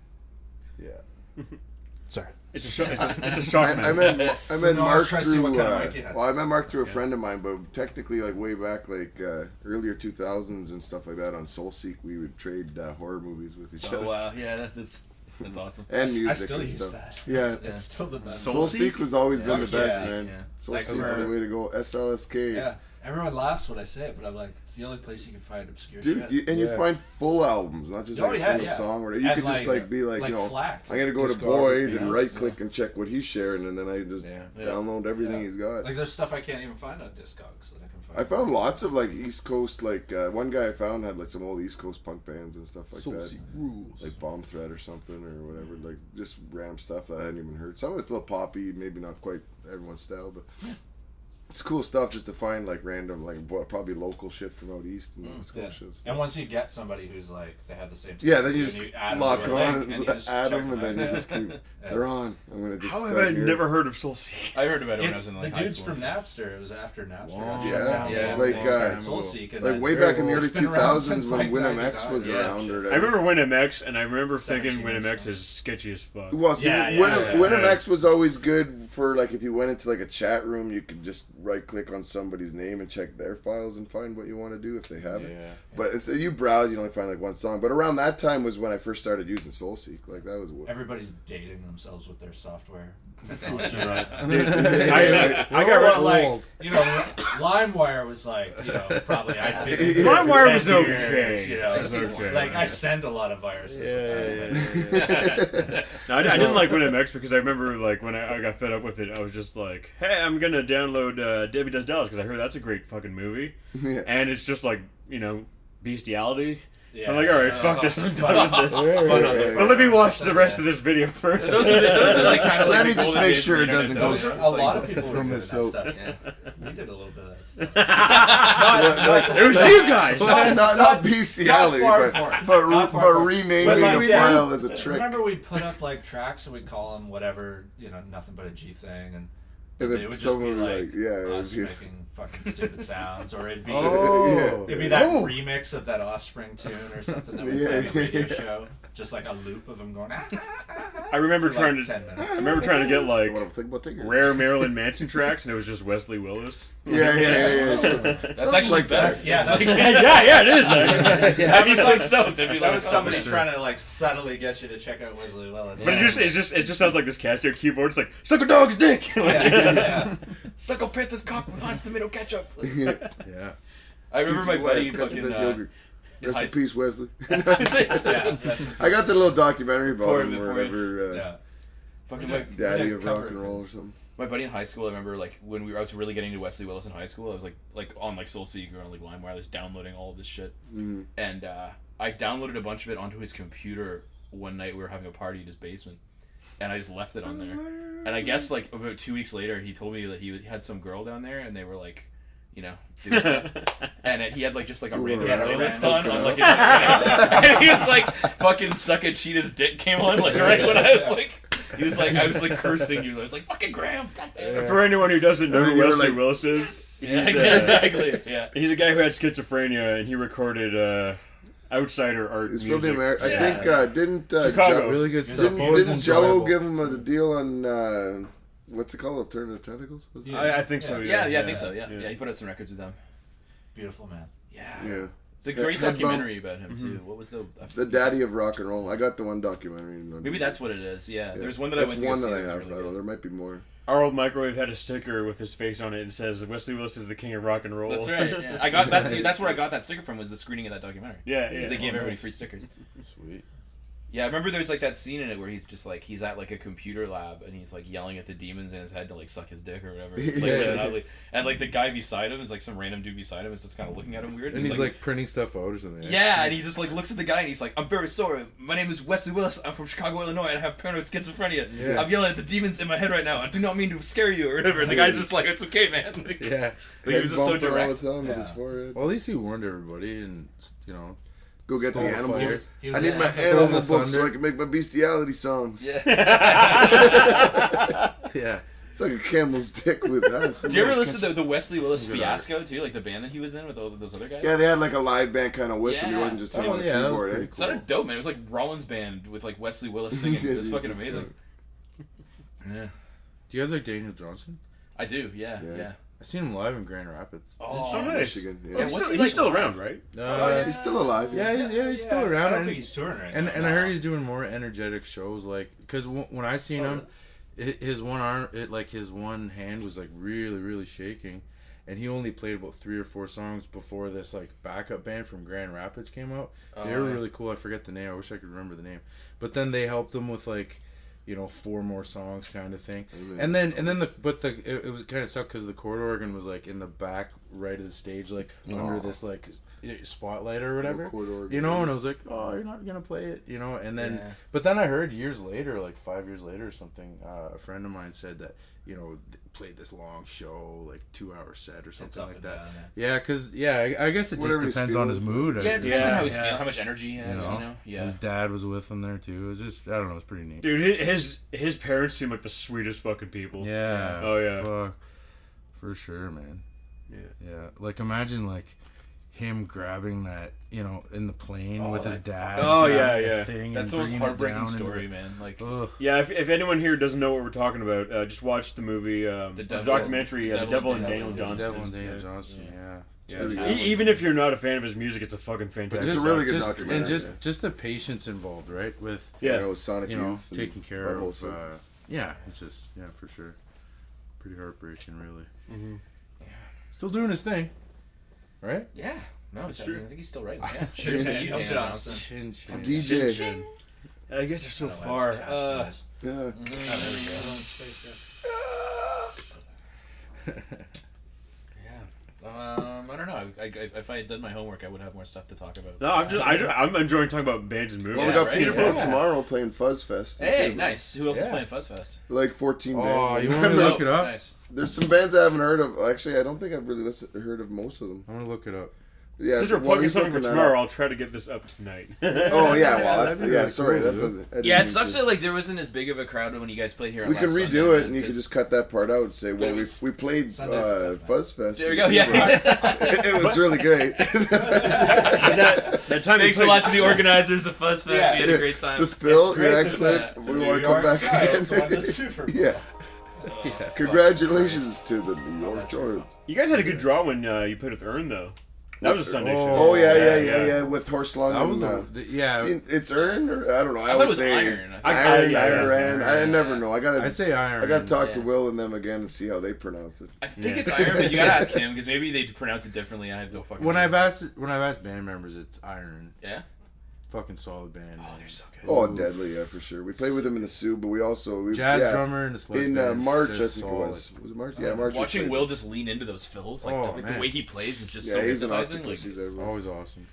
Yeah. Sorry. It's a shock. It's a, it's a I, shock. I man. met I met No, I was Mark trying to see through. what kind of uh, mic you had. well, I met Mark through a friend of mine, but technically, like way back, like uh, earlier two thousands and stuff like that on Soulseek, we would trade uh, horror movies with each Oh other wow, yeah, that is that's awesome. and music I still and use stuff. that. Yeah. It's, it's still the best. Soulseek? Soulseek was always been the Yeah, best, yeah, man. yeah. Soulseek's Like, the way to go. S L S K. Yeah, everyone laughs when I say it, but I'm like, it's the only place you can find obscure Dude, shit. you, and you Yeah. find full albums, not just Oh, like a yeah, single yeah. song. Or you And could just like- like be like, like you know, Flack. I'm gonna go to Discography, Boyd yeah. and right click and check what he's sharing, and then I just Yeah. Yeah. download everything Yeah. he's got. Like there's stuff I can't even find on Discogs that I can find. I found lots of like East Coast, like uh, one guy I found had like some old East Coast punk bands and stuff like Soulseek that, rules. like Bomb Threat or something or whatever, like just random stuff that I hadn't even heard. Some of it's a little poppy, maybe not quite everyone's style, but it's cool stuff just to find like random, like what, probably local shit from out east and Nova Yeah. Scotia. And once you get somebody who's like they have the same. taste Yeah, then as you and just add 'em lock to a on link, and, and you just add check them, and then you out. just keep. Yeah. They're on. I'm gonna just. How have start I here. never heard of Soulseek? I heard about it when I It's was in the like high dudes school. from Napster. It was after Napster. Wow. got Yeah, shut down. yeah, They like, started uh, Soulseek, and Like then way back in the it's early been two around thousands since, when like, Winamax was ninety-nine. around. Or I remember WinMX, and I remember thinking seventeen or WinMX so. is sketchy as fuck. Well, see, Yeah, yeah, Win- yeah, yeah. Winamax was always good for like if you went into like a chat room, you could just right click on somebody's name and check their files and find what you want to do if they have it. Yeah. But instead you browse, you only find like one song. But around that time was when I first started using Soulseek. Like that was what. Everybody's dating themselves with their software. You're right. Yeah, I, yeah, I, I got Well, right. like, you know, LimeWire was like, you know, probably I'd been in Yeah. for LimeWire ten was years, okay. You know, It was it's okay. like I send a lot of viruses. with Yeah, that. yeah, yeah. No, I, I didn't like WinMX because I remember like when I, I got fed up with it, I was just like, "Hey, I'm gonna download uh, Debbie Does Dallas because I heard that's a great fucking movie," yeah. and it's just like you know bestiality. So I'm like, all right, Uh, fuck this, I'm done with this. Yeah, Fun yeah, on the- yeah. But let me watch the rest of this video first. Those are, the, those are like kind of like Let the me just golden make days sure of it the doesn't internet, go though. Those are, It's a like- lot of people were From doing that this soap. stuff. Yeah. We did a little bit of that stuff. Like, It was you guys. not, not, not bestiality, not but, far but, porn. re- Not far but porn. renaming But, like, a yeah. file as a trick. Remember we'd put up like tracks and we'd call them whatever, you know, nothing but a G thing, and And then it would just someone be would like, like, yeah, it us was, yeah. making fucking stupid sounds, or it'd be Oh. it'd be that Oh. remix of that Offspring tune or something that we Yeah, play on the radio yeah. show, just like a loop of them going. Ah, ah, ah, ah, I remember for, trying like, to. ten minutes. I remember trying to get like What I'm thinking about taking rare Marilyn Manson tracks, and it was just Wesley Willis. Yeah, yeah, yeah, yeah. So- That's something actually like better. that. Yeah, It's like, yeah, yeah, it is. Actually. Yeah. I'd be so stoked. I'd be That like, was somebody oh, trying to like subtly get you to check out Wesley Willis. But it just, it just, it just sounds like this Casio keyboard. It's like suck a dog's dick. yeah, yeah, yeah. Suck a Panther's cock with Heinz tomato ketchup. Yeah. Yeah. I remember my buddy It's got the fucking. best Uh, yogurt. in Rest high in peace, Wesley. Yeah, that's- I got the little documentary about For him him, or for him. whatever. Uh, yeah. Fucking We my, did- Daddy we did of rock cover and roll or things. something. my buddy in high school. I remember like when we were, I was really getting into Wesley Willis in high school. I was like like on like Soul Seeker on like LimeWire, I was downloading all of this shit, Mm. and uh, I downloaded a bunch of it onto his computer one night. We were having a party in his basement, and I just left it on there. And I guess like about two weeks later, he told me that he had some girl down there, and they were like, you know, doing stuff. And it, he had like just like a random Yeah, playlist random on, on like, playlist. and he was like, fucking suck a cheetah's dick came on like right when I was like, he was like, I was like cursing you. I was like, fucking Graham, goddamn. Yeah. For anyone who doesn't know And who you were Wesley like, Willis is, Yeah, he's, uh, exactly. Yeah. he's a guy who had schizophrenia, and he recorded uh, Outsider art It's music. from the America. I Yeah. think uh, didn't uh, Chicago. Jell- Really good stuff. didn't, Always didn't Jello enjoyable. give him a deal on uh, what's it called? Alternative Tentacles? Was it? Yeah. I, I think so. Yeah, Yeah, yeah, I think so. Yeah. Yeah. yeah, He put out some records with them. Beautiful man. Yeah, Yeah. it's a great Head bump. documentary about him too. What was the I The forget. Daddy of rock and roll. I got the one documentary. Maybe that's what it is. Yeah, Yeah. there's one that I That's went to one go that see I that have. was I really don't know. good. There might be more. Our old microwave had a sticker with his face on it and says Wesley Willis is the king of rock and roll. That's right. Yeah. I got that's that's where I got that sticker from. Was the screening of that documentary? Yeah, Because yeah. they gave Oh, everybody nice. free stickers. Sweet. Yeah, I remember there's like that scene in it where he's just like he's at like a computer lab and he's like yelling at the demons in his head to like suck his dick or whatever. Like, Yeah. really loudly. And like the guy beside him is like some random dude beside him is just kind of looking at him weird. And he's like printing stuff out or something. yeah, and he just like looks at the guy and he's like, "I'm very sorry. My name is Wesley Willis. I'm from Chicago, Illinois, and I have paranoid schizophrenia. Yeah. I'm yelling at the demons in my head right now. I do not mean to scare you or whatever." And the guy's just like, "It's okay, man." Like, Yeah. like, he was just so Head bumping all direct. the time with Yeah. his forehead. Well, at least he warned everybody, and you know. Go get Stole the the animals. fire. He was I need an my actor. animal Stole the book so thunder. I can make my bestiality songs. Yeah. Yeah. It's like a camel's dick with us. Do you ever listen to the Wesley Willis Some good Fiasco too, like the band that he was in with all those other guys? Yeah, they had like a live band kind of with it. He Yeah. wasn't just hitting Oh, on the yeah, that was keyboard. pretty eh? It sounded dope, man. It was like Rollins band with like Wesley Willis singing. It was fucking amazing. Yeah, Do you guys like Daniel Johnson? I do. Yeah, yeah. Yeah. I seen him live in Grand Rapids. Oh, so nice. Michigan. Yeah, Yeah. He's what's still, he he's like still live? around, right? Uh, yeah. He's still alive. Yeah, he's yeah he's still I around. don't and, think he's touring right and, now. and I heard he's doing more energetic shows, like because w- when I seen him, hi- his one arm, it, like his one hand was like really really shaking, and he only played about three or four songs before this like backup band from Grand Rapids came out. They Oh, were yeah. really cool. I forget the name. I wish I could remember the name. But then they helped him with like, you know, four more songs kind of thing. And then and then the but the it, it was kind of sucked because the chord organ was like in the back right of the stage, like under Oh. this like spotlight or whatever. chord organ. You know, and I was like, oh, you're not gonna play it, you know. And then, Yeah. but then I heard years later, like five years later or something, uh, a friend of mine said that you know th- played this long show, like two hour set or It's something up like and that. down. Yeah, because yeah, I, I guess it Whatever just he's depends on his feeling. mood. I Yeah, it think. depends on Yeah, how he's yeah. feeling, how much energy he has. You You know? know, yeah. His dad was with him there too. It was just I don't know, it's pretty neat. Dude, hi- his his parents seem like the sweetest fucking people. Yeah. Oh, yeah. Fuck. For sure, man. Yeah. Yeah. Like imagine like him grabbing that, you know, in the plane Oh, with his that dad. Oh, grabbing yeah, the yeah. Thing That's the and most bringing it heartbreaking down story, and man. Like, the- Ugh. Yeah, if, if anyone here doesn't know what we're talking about, uh, just watch the movie, um, The the, Devil- documentary, The uh, The Devil Devil and and Daniel Daniel Johnston. Devil and Daniel Yeah. Johnson, yeah. Yeah, really it's- good. E- even if you're not a fan of his music, it's a fucking fantastic. It's a really good just, documentary, And just yeah. just the patience involved, right? With You Yeah. know, Sonic you know Youth and taking care Bubble, of. so- Uh, yeah, it's just yeah for sure. Pretty heartbreaking, really. Mhm. Still doing his thing, right? yeah. No, it's true. true. I think he's still right. Yeah. Cheers to Daniel Daniel Johnson. Chin chin. D J. I guess they're so I don't know why far. it's cash Uh, guys. Yeah. Oh, there we go. Yeah. Um, I don't know. I, I, if I had done my homework, I would have more stuff to talk about. No, I'm just I, just- I'm enjoying talking about bands and movies. Well, we Yeah, got right. Peterborough Yeah. tomorrow playing Fuzz Fest. in Hey, Peterborough. nice. Who else is Yeah. playing Fuzz Fest? Like fourteen Oh, bands. you want me to look it up? Nice. There's some bands I haven't heard of. Actually, I don't think I've really listened, heard of most of them. I'm gonna look it up. Yeah, Since we're well, plugging he's something for looking that tomorrow, up. I'll try to get this up tonight. Oh yeah, well, that'd that's, be yeah. really Sorry, cool, that dude. doesn't. I didn't Yeah, it mean sucks to. that like there wasn't as big of a crowd when you guys played here. We last can Sunday, redo it, man, and you can 'cause- just cut that part out and say, "Well, it we was- we played Sunday's uh, a tough night. Fuzz Fest." There we in go. Yeah. Peterborough. it, it was really great. that, that time Thanks we a played, lot to the organizers of Fuzz Fest. Yeah. We had a great time. The spill, It's great you're that excellent. the- We the want to New come York back again. Giants won the Super Bowl. yeah. Congratulations to the New York that's Giants. you guys had a good draw when uh, you played with Earn, though. That was a Sunday Oh. show. Oh yeah, yeah, Yeah, yeah, yeah. yeah. With Horse Lung. That was and, a, uh, the, yeah. see, it's Earn, or I don't know. I, I thought it always was say Iron. I I- think. Iron, yeah, Iron. yeah. I never know. I gotta. I say iron. I gotta talk to Yeah. Will and them again and see how they pronounce it. I think Yeah. it's Iron, but you gotta ask him because maybe they pronounce it differently. I have no fucking. When idea. I've asked when I've asked band members, it's iron. Yeah. Fucking solid band. Oh, they're so good. Oh, Deadly, yeah, for sure. We played with them in the Sioux, but we also we, Jazz yeah, drummer and a sludge in uh, band, March. I just think solid. it was. Was it March? Yeah, March. we Watching played Will with. just lean into those fills, like, Oh, just, like the man. way he plays is just Yeah, so he's an hypnotizing. octopus. Like, He's everywhere. Always awesome.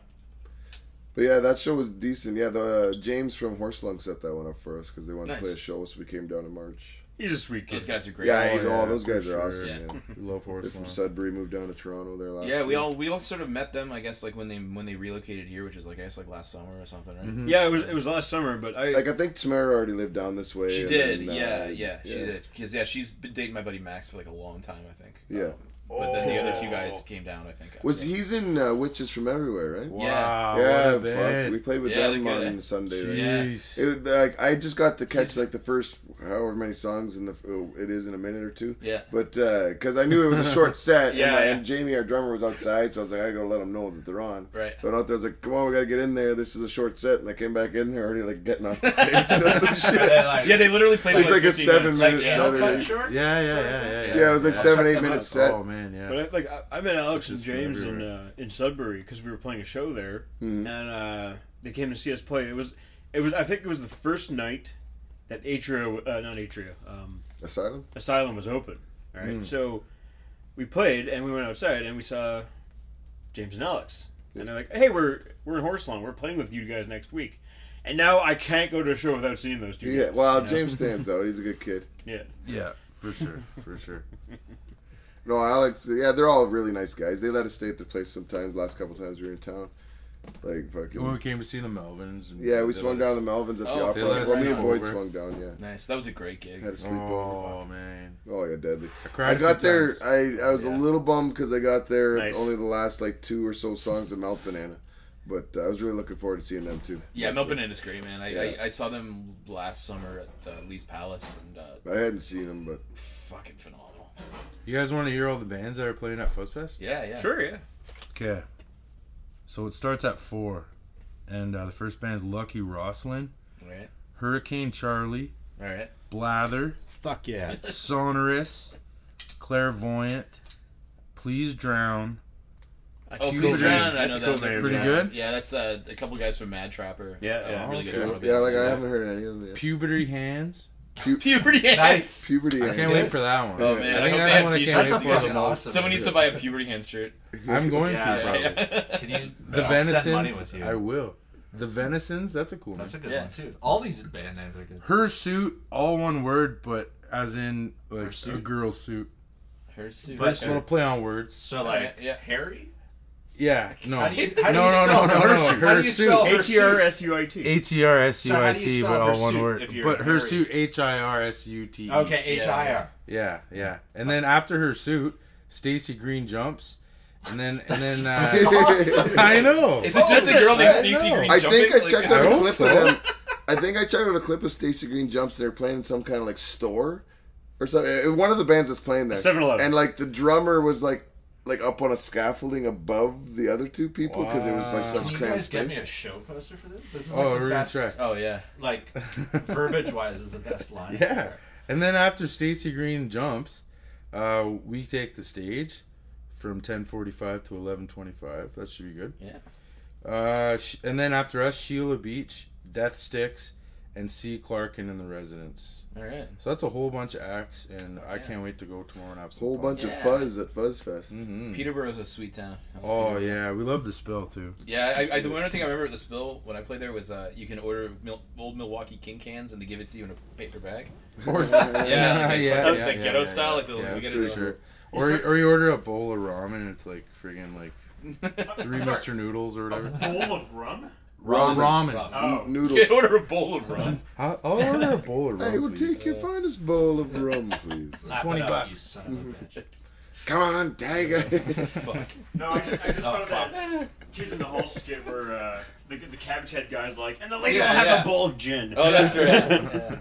But yeah, that show was decent. Yeah, the uh, James from Horse Lung set that one up for us because they wanted Nice. to play a show, so we came down in March. He's a sweet kid. those guys are great. Yeah, Oh, you know, yeah, those for guys are sure. awesome. Yeah. Man. We love They're Horse from Lung. Sudbury, moved down to Toronto there last. Yeah, we year. all we all sort of met them, I guess, like when they when they relocated here, which is like I guess like last summer or something, right? Mhm. Yeah, it was it was last summer, but I Like I think Tamara already lived down this way. She and did, then, uh, yeah, yeah, she did. Because yeah, she's been dating my buddy Max for like a long time, I think. Yeah. Um, but then the other two Oh. guys came down, I think. Was after. he's in uh, Witches from Everywhere, right? Wow, yeah, what a fuck. band. We played with Yeah, them they're good, on eh? Sunday. Right? Yeah. Jeez. It, like I just got to catch He's- like the first however many songs in the oh, it is in a minute or two. Yeah. But because I knew it was a short set, Yeah, and, my, yeah. and Jamie, our drummer, was outside, so I was like, I gotta let them know that they're on. Right. So I went out there, I was like, come on, we gotta get in there. This is a short set, and I came back in there already like getting off the stage. Shit. Yeah, they literally played. It was like a fifteen seven minutes. minute Like, yeah. set. Cut short? Yeah, yeah, yeah, yeah, yeah. Yeah, it was like I'll seven, check eight them minute out. set. Oh man, yeah. But I, like I, I met Alex and Just from James in everywhere. uh, in Sudbury because we were playing a show there, Mhm. and uh, they came to see us play. It was it was I think it was the first night that Atria, uh, not Atria, um, Asylum. Asylum was open. All right, Mm. so we played and we went outside and we saw James and Alex, and they're like, "Hey, we're we're in Horse Lawn. We're playing with you guys next week." And now I can't go to a show without seeing those two. Yeah, guys, well, you know? James stands out. He's a good kid. Yeah, Yeah, for sure, for sure. No, Alex. Yeah, they're all really nice guys. They let us stay at the place sometimes. Last couple times we were in town, like fucking. When we came to see the Melvins. And Yeah, we they swung let down us- the Melvins at the Oh, opera. they let Well, us me and sleep Boyd over. swung down. Yeah, Nice. That was a great gig. had a sleepover. Oh man, Oh yeah, deadly. I cried. I a got few there. times. I I was a Yeah. little bummed because I got there Nice. only the last like two or so songs of Melt Banana, but uh, I was really looking forward to seeing them too. Yeah, Melt Banana's great, man. I, Yeah. I I saw them last summer at uh, Lee's Palace, and uh, I hadn't seen them, but fucking phenomenal. You guys want to hear all the bands that are playing at Fuzz Fest? Yeah, yeah. sure, yeah. Okay. So it starts at four, and uh, the first band is Lucky Rosslyn, All right. Hurricane Charlie, All right. Blather, Fuck yeah. Sonorous, Clairvoyant, Please Drown. Oh, Cool Cool Band. Drown. I That's know a cool that. band. Pretty Yeah. good? Yeah, that's uh, a couple guys from Mad Trapper. Yeah, Uh, yeah. really good Okay. drama band. yeah, like I haven't heard any of them yet. Puberty Hands. Puberty Hands. Nice. Puberty. I Hands. can't wait for that one. Oh, man, I I think hope that's they have one I t-shirts. can't That's wait a for the fucking most. awesome. Someone needs to buy a Puberty Hands shirt. I'm going Yeah, to probably. Can you The I'll send money Venisons. with you? I will. The Venisons. That's a cool That's a name. good Yeah. one too. All these band names are good. Her suit, all one word, but as in like a suit? girl's suit. Her suit. But- Just want to play on words. So Alright, like yeah. Harry. Yeah. No. How do you, how do no, you no, spell no, no, her no. suit? How Her do you suit. spell her H E R suit? S U I T. H E R S U So how I do you T, spell but all her one suit word. if you're But her Harry? suit, H I R S U T E. Okay, H I R. Yeah, yeah. And then after her suit, Stacy Green jumps, and then and then uh, I know. Is it just a girl named Stacey know. Green I jumping? think I Like, checked it's- out I a hope clip so. of them. I think I checked out a clip of Stacey Green Jumps. They're playing in some kind of like store or something. Uh, One of the bands that's playing there. seven eleven. And like the drummer was like like up on a scaffolding above the other two people because it was like Wow. such Can you cramped guys get me space. a show poster for this? This is Oh, like the we're gonna best. try. Oh yeah. Like verbiage wise, is the best line. Yeah. And then after Stacy Green jumps, uh, we take the stage from ten forty-five to eleven twenty-five. That should be good. Yeah. Uh, sh- and then after us, Sheila Beach, Death Sticks, and C. Clarkin and the Residents. All right. So that's a whole bunch of acts, and I Yeah. can't wait to go tomorrow and have some Whole fun. bunch Yeah. of fuzz at Fuzz Fest. Mm-hmm. Peterborough's a sweet town. I like Oh Peterborough. yeah, we love the Spill too. Yeah, I, I, the one thing I remember at the Spill when I played there was uh, you can order mil- old Milwaukee King cans and they give it to you in a paper bag. Or, Yeah, like, yeah, like, yeah, the yeah, ghetto yeah, style, yeah. like the Yeah, we that's get for it. sure. Or or you order a bowl of ramen and it's like friggin' like three Mister Noodles or whatever. Bowl of rum? Ramen. Ramen. Oh. Noodles. You can order a bowl of rum. I'll, I'll order a bowl of rum. Hey, we'll please. take your finest bowl of rum, please. Slap twenty it up, bucks. you son of a bitch. Come on, Dagger. Fuck. No, I just, I just Oh, saw that Kids in the Hall skit where uh, the, the Cabbage Head guy's like, and the lady Yeah, will have yeah. a bowl of gin. Oh, that's right. Yeah.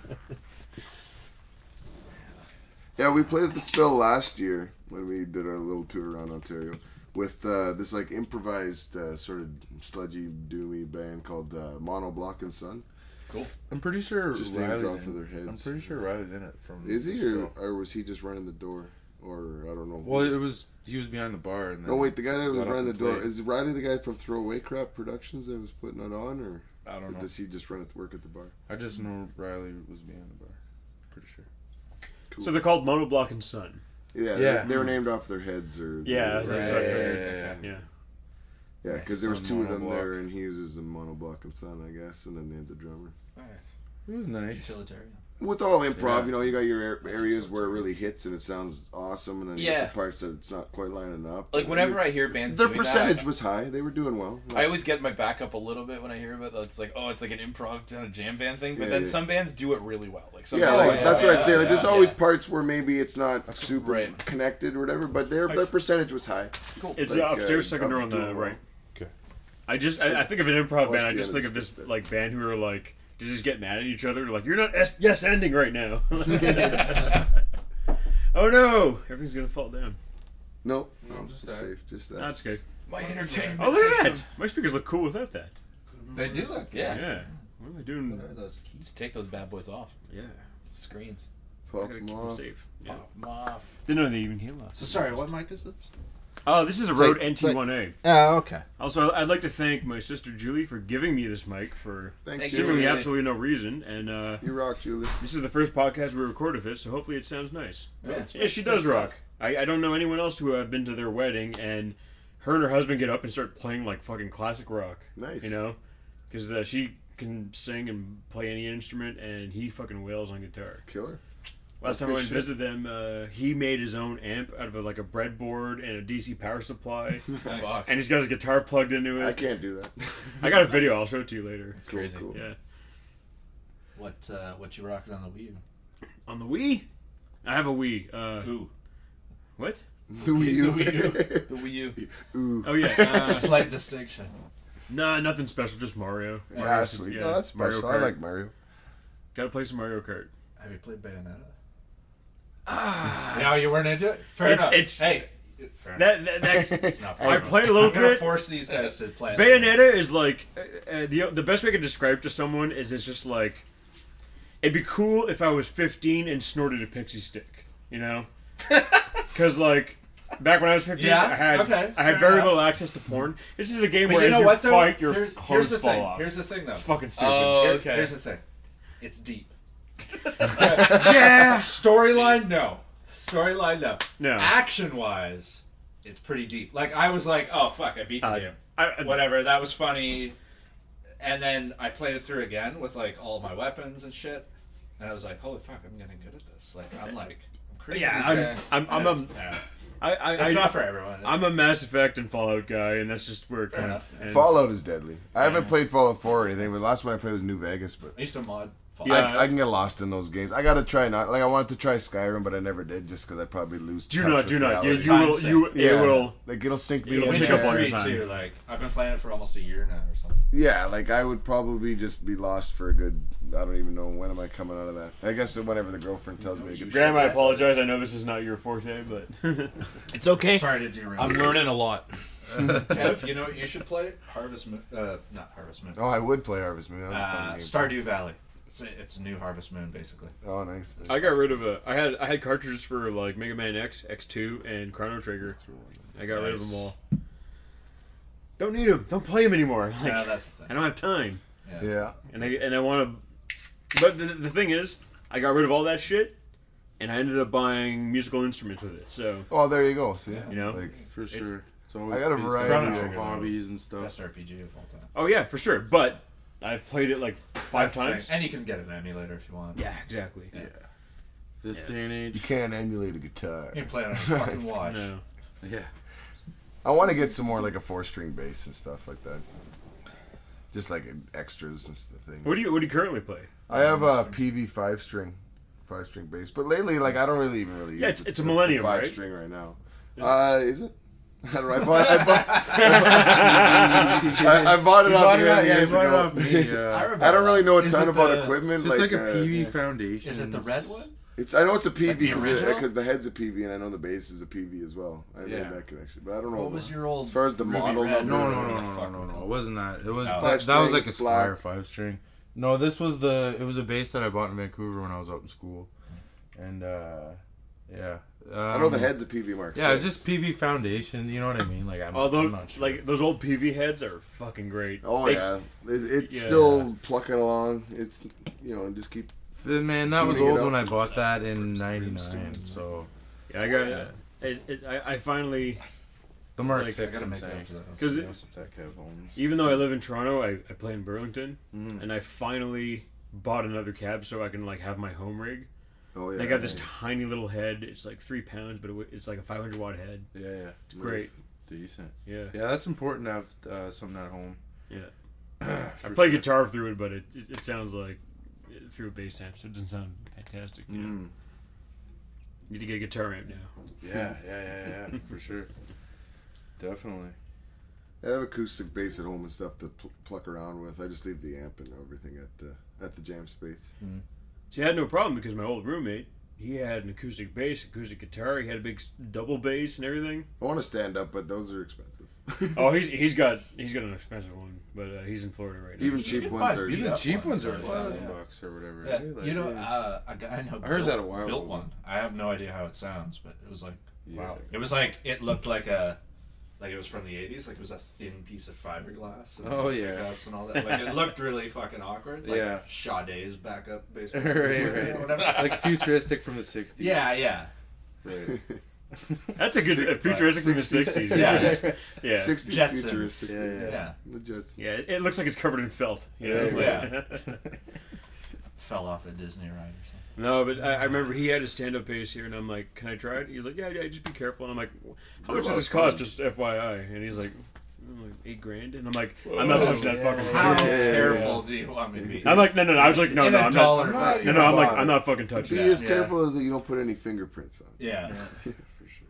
Yeah, we played at the Spill last year when we did our little tour around Ontario with uh, this like improvised uh, sort of sludgy doomy band called uh, Mono Block and Son. Cool. I'm pretty sure Just named Riley's off in. of their heads. I'm pretty sure Riley's in it. From Is the he or, Spill. or was he just running the door? Or I don't know. Well, it was he was behind the bar. And then No, wait, the guy that was got up running the and door played. is Riley the guy from Throwaway Crap Productions that was putting it on, or I don't know. does he just run at work at the bar? I just know Riley was behind the bar. Pretty sure. Cool. So they're called Monoblock and Son. yeah, Yeah. They, they were named off their heads, or Yeah, their- that's Yeah, right. yeah, yeah, yeah, yeah, yeah. yeah. yeah, because there was Son two of them Monoblock. there, and he uses a Monoblock and Son, I guess, and then they had the drummer. Nice. It was nice. Utilitarian. With all improv, Yeah. you know, you got your ar- areas where it really hits and it sounds awesome, and then you get Yeah. some parts that it's not quite lining up. Like whenever I It's- hear bands their doing percentage that, was high. They were doing well. I always get my back up a little bit when I hear about that. It's like, oh, it's like an improv kind of jam band thing. But Yeah, then yeah. some bands do it really well. Like some yeah, bands, like, that's what I say. Like, there's yeah, always yeah. parts where maybe it's not super Right. connected or whatever, but their their percentage was high. Cool. It's Like, uh, upstairs, uh, second door up on the doing well. right. Okay. I just, I, I think of an improv Watch band. I the just end think of of this this bit. like band who are like, they just get mad at each other. Like, you're not es- yes ending right now. Oh no, everything's gonna fall down. No, no, No, it's just that. safe. Just that. That's good. My entertainment Oh, look at system. that! My speakers look cool without that. They do look. Yeah. Yeah. What am I doing? What are those keys? Just take those bad boys off. Yeah. Screens. I Pop gotta them keep them off. safe. Yeah. Pop 'em off. Didn't know they even came off. So sorry, what mic is this? Oh, this is a It's Rode like- N it's T like- one A. Oh, okay. Also, I'd like to thank my sister Julie for giving me this mic for Thanks, Thank you. seemingly Julie. absolutely no reason. And uh, You rock, Julie. this is the first podcast we record of it, so hopefully it sounds nice. Yeah. Yeah, she does rock. I, I don't know anyone else who have been to their wedding and her and her husband get up and start playing like fucking classic rock. Nice. You know? Because uh, she can sing and play any instrument, and he fucking wails on guitar. Killer. Last That's time I good went and shit. visited them, uh, he made his own amp out of a, like a breadboard and a D C power supply, Fuck. and he's got his guitar plugged into I it. can't do that. I got a video. I'll show it to you later. It's crazy. Cool. Yeah. What uh, what you rocking on the Wii U? On the Wii, I have a Wii. Uh, Ooh. what? The Wii U. The Wii U. The Wii U. Ooh. Oh yeah. Uh, Slight distinction. nah, nothing special. Just Mario. Ah, Mario's- sweet. yeah, No, that's Mario special. I Kart. like Mario. Gotta play some Mario Kart. Have you played Bayonetta? Ah. No, you weren't into it. Fair It's- enough. it's- hey. Fair enough. That, that that's. It's not fair I enough. played a little I'm gonna bit. force these guys to play. it. Bayonetta is like uh, uh, the the best way I could describe to someone is it's just like it'd be cool if I was fifteen and snorted a pixie stick, you know? Because like back when I was fifteen, Yeah, I had okay, I had fair very enough. little access to porn. This is a game But where you as know you what though? fight, your here's, clothes here's the fall thing. off. Here's the thing though. It's fucking stupid. Oh, Here- okay. Here's the thing. It's deep. yeah. Storyline, no. Storyline, no. No. Action wise, it's pretty deep. Like I was like, oh fuck, I beat the Uh, game. I, I, Whatever, that was funny. And then I played it through again with like all my weapons and shit. And I was like, holy fuck, I'm getting good at this. Like I'm like, I'm creating yeah, these I'm, guys. I'm, I'm, And a, it's- yeah. I, I, It's I, not for everyone. I'm a Mass Effect and Fallout guy, and that's just where it Fair comes. enough. and- Fallout is deadly. I haven't played Fallout four or anything, but the last one I played was New Vegas. But I used to mod. Yeah. I, I can get lost in those games. I gotta try not like I wanted to try Skyrim, but I never did just because I probably lose. Do touch not, with do not. You, reality. you will, Time you, sink. it Yeah, will. like it'll sink me It'll in. take Witcher up all your three time. too. Like I've been playing it for almost a year now or something. Yeah, like I would probably just be lost for a good. I don't even know when am I coming out of that. I guess whenever the girlfriend tells me. to get Graham, I shit. apologize. I know this is not your forte, but It's okay. Sorry to derail. I'm learning a lot. Kev, you know what you should play? Harvest Moon. Uh, not Harvest Moon. Oh, I would play Harvest Moon. That was a fun Uh, game. Stardew Valley. It's a, it's a new Harvest Moon basically. Oh, nice. I got rid of a. I had I had cartridges for like Mega Man X, X two, and Chrono Trigger. I got rid of them all. Don't need them. Don't play them anymore. Like, Yeah, that's the I thing. don't have time, Yeah. Yeah. and I and I want to But the, the thing is, I got rid of all that shit, and I ended up buying musical instruments with it. So Oh, there you go. See, you know, like For sure. It's always I got a based variety on of- your hobbies and stuff. Best R P G of all time. oh yeah, for sure. But I've played it like five That's the thing. times. And you can get an emulator if you want. Yeah, exactly. Yeah. This day and you age. can't emulate a guitar. You can play it on a fucking watch. No. Yeah. I want to get some more like a four-string bass and stuff like that. Just like extras and stuff. Things. What do you What do you currently play? I have a P V five-string, five-string bass, but lately, like I don't really even really. Yeah, use it's- the- it's a the Millennium, right? five-string right now. Uh, is it? I don't know. I bought. I bought, I, I bought it You off bought you it out- yeah, you years bought it ago. off me, yeah. I remember. I don't really know a Is ton it about the- equipment. It's just like, uh, a P V foundation. Is it the red one? It's I know it's a P V Like the because original? the head's a P V and I know the bass is a P V as well. I made Yeah. that connection, but I don't know. What was your old? as far as the Ruby model Red? number? No, no, What no, the no, fuck no, was no, it? It wasn't that. It was No. that, that was like a Five string, black. Squire five string. No, this was the. It was a bass that I bought in Vancouver when I was out in school, and uh, yeah. Um, I know the head's a P V Mark. Yeah, six. just P V foundation. You know what I mean? Like I'm, Although, I'm not sure. like those old P V heads are fucking great. Oh They- yeah, it, it's Yeah. still plucking along. It's you know just keep. man, that was tuning it old up. when I bought that in ninety-nine. So Yeah, I got. Yeah. It, it, I, I finally, the Mark Like, I I Six. gotta I'm make it saying up to that. That's because awesome. that Kev owns. even though I live in Toronto, I, I play in Burlington, Mhm. and I finally bought another cab so I can like have my home rig. Oh yeah, And I got this tiny little head. It's like three pounds, but it, w- it's like a five hundred watt head. Yeah, yeah, It's great. decent. Yeah, Yeah, that's important to have uh, something at home. yeah. For I play sure. guitar through it, but it, it, it sounds like through a bass amp, so it doesn't sound fantastic. You know? Mm. Need to get a guitar amp now. Yeah, yeah, yeah, yeah, for sure. Definitely. I have acoustic bass at home and stuff to pl- pluck around with. I just leave the amp and everything at the at the jam space. See, I had no problem because my old roommate, he had an acoustic bass, acoustic guitar. He had a big s- double bass and everything. I want to stand up, but those are expensive. Oh, he's he's got he's got an expensive one, but uh, he's in Florida right now. Even You cheap can ones buy are. beat Even up cheap ones are a yeah. thousand bucks or whatever. Yeah, right? Like, you know, yeah. uh, a guy I know I heard built, that a while built ago. one. I have no idea how it sounds, but it was like, Yeah. wow. It was like, it looked like a, like it was from the eighties, like it was a thin piece of fiberglass. And Oh, the yeah. pickups and all that. Like it looked really fucking awkward. Like Yeah. Sade's backup bass. right, player, right. whatever. Like futuristic from the sixties. Yeah, yeah. Right. That's a good Six- uh, futuristic from the sixties. sixties. Yeah. Yeah, sixties Jetsons. futuristic. Yeah, yeah. Yeah. The Jetsons. yeah. It, it looks like it's covered in felt. You know? Yeah. Fell off a Disney ride or something. No, but I, I remember he had a stand-up bass here, and I'm like, "Can I try it?" He's like, "Yeah, yeah, just be careful." And I'm like, "How much does this cost?" Just F Y I. And he's like, "Mm, like eight grand." And I'm like, "I'm not touching that fucking thing." How Yeah, yeah, careful do you want me to be? I'm like, "No, no, no." I was like, "No, In no, a I'm dollar not." value. No, no, I'm like, bother. I'm not fucking touching Be that. as Yeah. careful as that you don't put any fingerprints on. Yeah. For sure.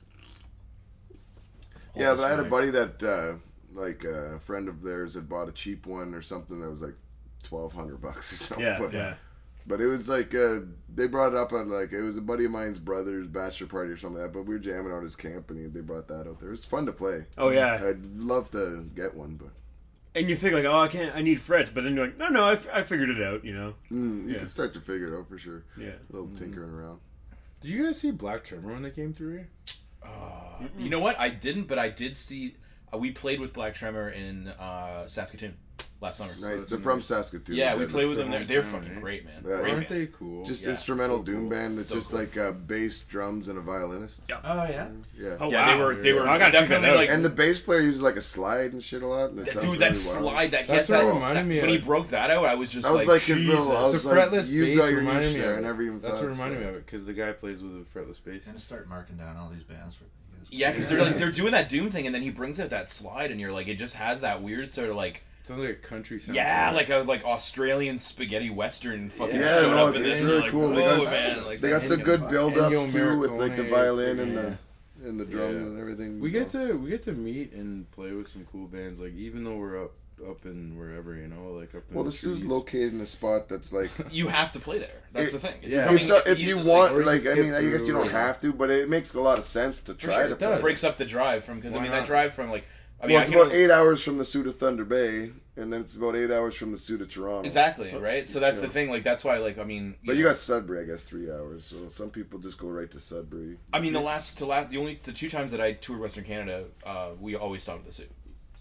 Yeah, but I had a buddy that, uh, like, uh, a friend of theirs had bought a cheap one or something that was like twelve hundred bucks or something. Yeah, but, yeah. But it was like, uh, they brought it up on, like, it was a buddy of mine's brother's bachelor party or something like that, but we were jamming out his camp and he, they brought that out there. It was fun to play. Oh yeah. I'd love to get one, but And you think like, "Oh, I can't. I need frets," but then you're like, "No, no, I, f- I figured it out." You know? mm, you Yeah. can start to figure it out for sure. Yeah. A little tinkering around. Did you guys see Black Tremor when they came through here? Uh, you know what? I didn't, but I did see. Uh, we played with Black Tremor in uh, Saskatoon last summer. Nice. They're from Saskatoon. Yeah, we They're played with them just- there. They're Town, fucking eh? great, man. Yeah. Great Aren't band. they cool? Just Yeah, instrumental so doom cool. band. It's So just cool. like uh, bass, drums, and a violinist. Oh, yeah? Yeah. Oh Yeah, wow. they were. They were I gotta check that definitely out. like. And the bass player uses like a slide and shit a lot. And it Dude, sounds that really wild. slide that he That's has what that, it reminded that- me when he of. broke that out, I was just I was like, like his Jesus. little. I was The like, fretless you bass got your reminded niche me there. of I it. never even That's thought. what reminded so. me of it because the guy plays with a fretless bass. I'm gonna start marking down all these bands for you guys. Yeah, because they're like they're doing that doom thing, and then he brings out that slide, and you're like, it just has that weird sort of like, Sounds like a country sound. yeah, like a like Australian spaghetti western fucking Yeah, showing no, up it's- in it's this. really and like, cool. They whoa, got- man, like They got that's some good fucking- build-ups Ennio too with like the Morricone, violin and yeah. the and the drums Yeah. and everything. We get to we get to meet and play with some cool bands. Like even though we're up up in wherever, you know, like up in Well, the this is trees. located in a spot that's like. You have to play there. That's It- the thing. If yeah. you're If, coming- so, if you like, want, or you like, can I skip mean, I guess you through, don't yeah. have to, but it makes a lot of sense to try sure, to it play. does. breaks up the drive from because I Why mean not? that drive from like I mean Well, I it's can about only- eight hours from the Sioux to Thunder Bay, and then it's about eight hours from the Sioux to Toronto. exactly right. So that's Yeah. the thing. Like that's why like I mean. But know, you got Sudbury, I guess, three hours. So some people just go right to Sudbury. I mean the last to last the only the two times that I toured Western Canada, uh, we always stopped at the Sioux.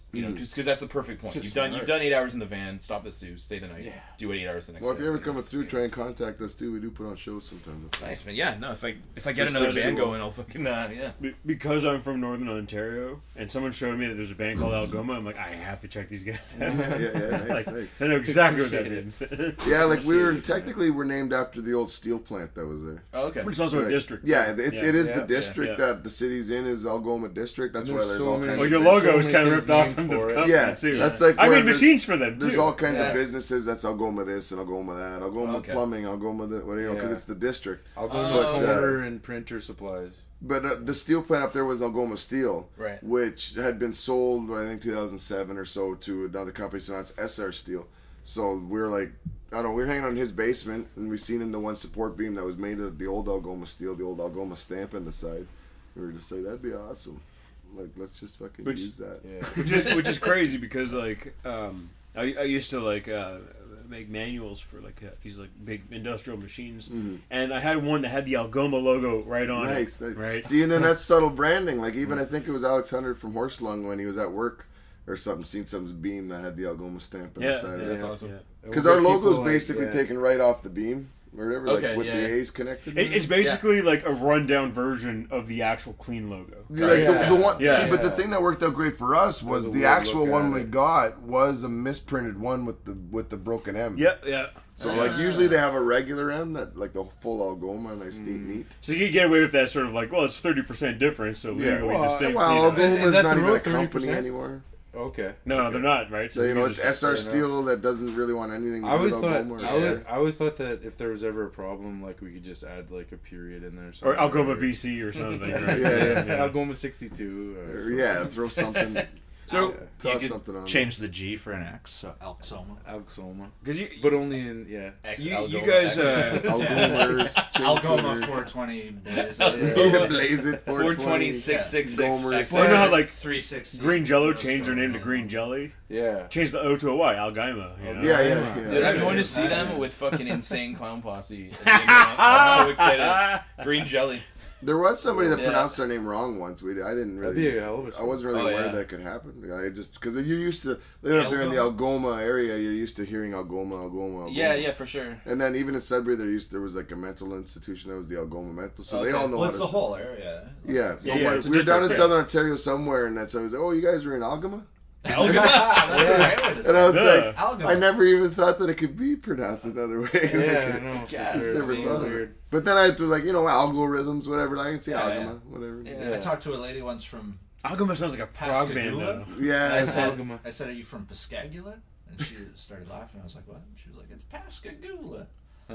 You know, because that's the perfect point. Just You've done smart. you've done eight hours in the van. Stop at Sioux, stay the night. Yeah. Do eight hours the next Well, day. if you're ever you know, coming it's through, good. try and contact us too. We do put on shows sometimes. Nice, man. Yeah, no. If I if I get Just another six band to one. going, I'll fucking uh, yeah. Be- Because I'm from Northern Ontario, and someone showed me that there's a band called Algoma, I'm like, I have to check these guys out. Yeah, yeah, nice, like, nice. I know exactly what that Appreciate means. Yeah, like we were technically we're named after the old steel plant that was there. Oh, okay. But it's also a Like, district. Yeah, it, Yeah. it is Yeah, the district yeah. that the city's in is Algoma District. That's And why there's there's so all many- kinds Well, of your businesses. logo is so kind of many ripped off named from the for it. company, Yeah, too. that's like I where made there's- machines for them, too. There's all kinds Yeah. of businesses. That's Algoma this and Algoma that. Algoma Okay. Plumbing, Algoma that. Well, you know, because Yeah. it's the district. I'll go Oh, to okay. toner and printer supplies. But uh, the steel plant up there was Algoma Steel, Right. which had been sold, I think, two thousand seven or so to another company. So now it's S R Steel. So we were like, I don't know, we were hanging on his basement, and we seen in the one support beam that was made of the old Algoma Steel, the old Algoma stamp on the side. We were just like, that'd be awesome. Like, let's just fucking Which- use that. Yeah. which is which is crazy because like um, I, I used to like uh, make manuals for like uh, these like big industrial machines, Mhm. and I had one that had the Algoma logo right on Nice, it. nice. Right. See, and then that's subtle branding. Like, even I think it was Alex Hunter from Horselung when he was at work or something, seen some beam that had the Algoma stamp on Yeah, the side yeah, of That's it. awesome. yeah. Because We'll our get logo is people, like, basically yeah. taken right off the beam, or whatever, Okay, like with yeah, the yeah. A's connected. It, it's basically like a rundown version of the actual clean logo. Like Yeah. the, the one, Yeah. see, but the Yeah. thing that worked out great for us was Was a the weird actual look one at we it. got was a misprinted one with the with the broken M. Yep, yeah. So like usually they have a regular M that like the full Algoma, nice neat neat. So you get away with that sort of like, well, it's thirty percent difference, so legally Yeah, well, distinct. Well, you know. Algoma's Is- is that not the even rule, a company thirty percent? anymore. Okay. no, no, they're not, right? So you know it's just- S R fair Steel that doesn't really want anything to I do always with thought Algoma. or- I, always, I always thought that if there was ever a problem, like we could just add like a period in there. or somewhere. Algoma B C or something. Right? Yeah, yeah. Algoma sixty-two. Or Or, something. yeah, throw something. So, toss You could something on. change the G for an X, so Alxoma. Algoma. because you, But only in yeah. X you, Algoma you guys, X. uh, Algomers, change Algoma tuners. four twenty Blaze. Yeah, Blaze it. four twenty, six sixty-six, Gomer. Texas. Well, you know how, like, three sixty. Green Jello changed their name to Green Jelly, Yeah. changed the O to a Y, Algoma. You know? Yeah, yeah, yeah. Dude, I'm going to see them with fucking Insane Clown Posse. at the end of the month. I'm so excited. Green Jelly. There was somebody that Yeah. pronounced our name wrong once. We I didn't That'd really. be a hell of a I show. wasn't really Oh, aware yeah. that could happen. I just because you're used to living up there in the Algoma area, you're used to hearing Algoma, Algoma, Algoma. Yeah, yeah, for sure. And then even in Sudbury, there used there was like a mental institution that was the Algoma Mental, so they Okay. all know Well, how it's to. the whole area. Yeah, so Yeah, yeah, when- it's a we were down in district, Southern Ontario somewhere, and then somebody was like, "Oh, you guys are in Algoma," Algoma. That's a right way to and I was Yeah. like, Algoma. "I never even thought that it could be pronounced another way." Yeah, Like, I know. for Yeah, sure. just never It's thought of weird. it. But then I had to like you know algorithms, whatever. I can say Yeah, Algoma, whatever. Yeah. I talked to a lady once from Algoma sounds like a frog band, Pascagoula. though. Yeah, And I it's said, Algoma. I said, are you from Pascagoula? And she started laughing. I was like, what? She was like, it's Pascagoula. Oh,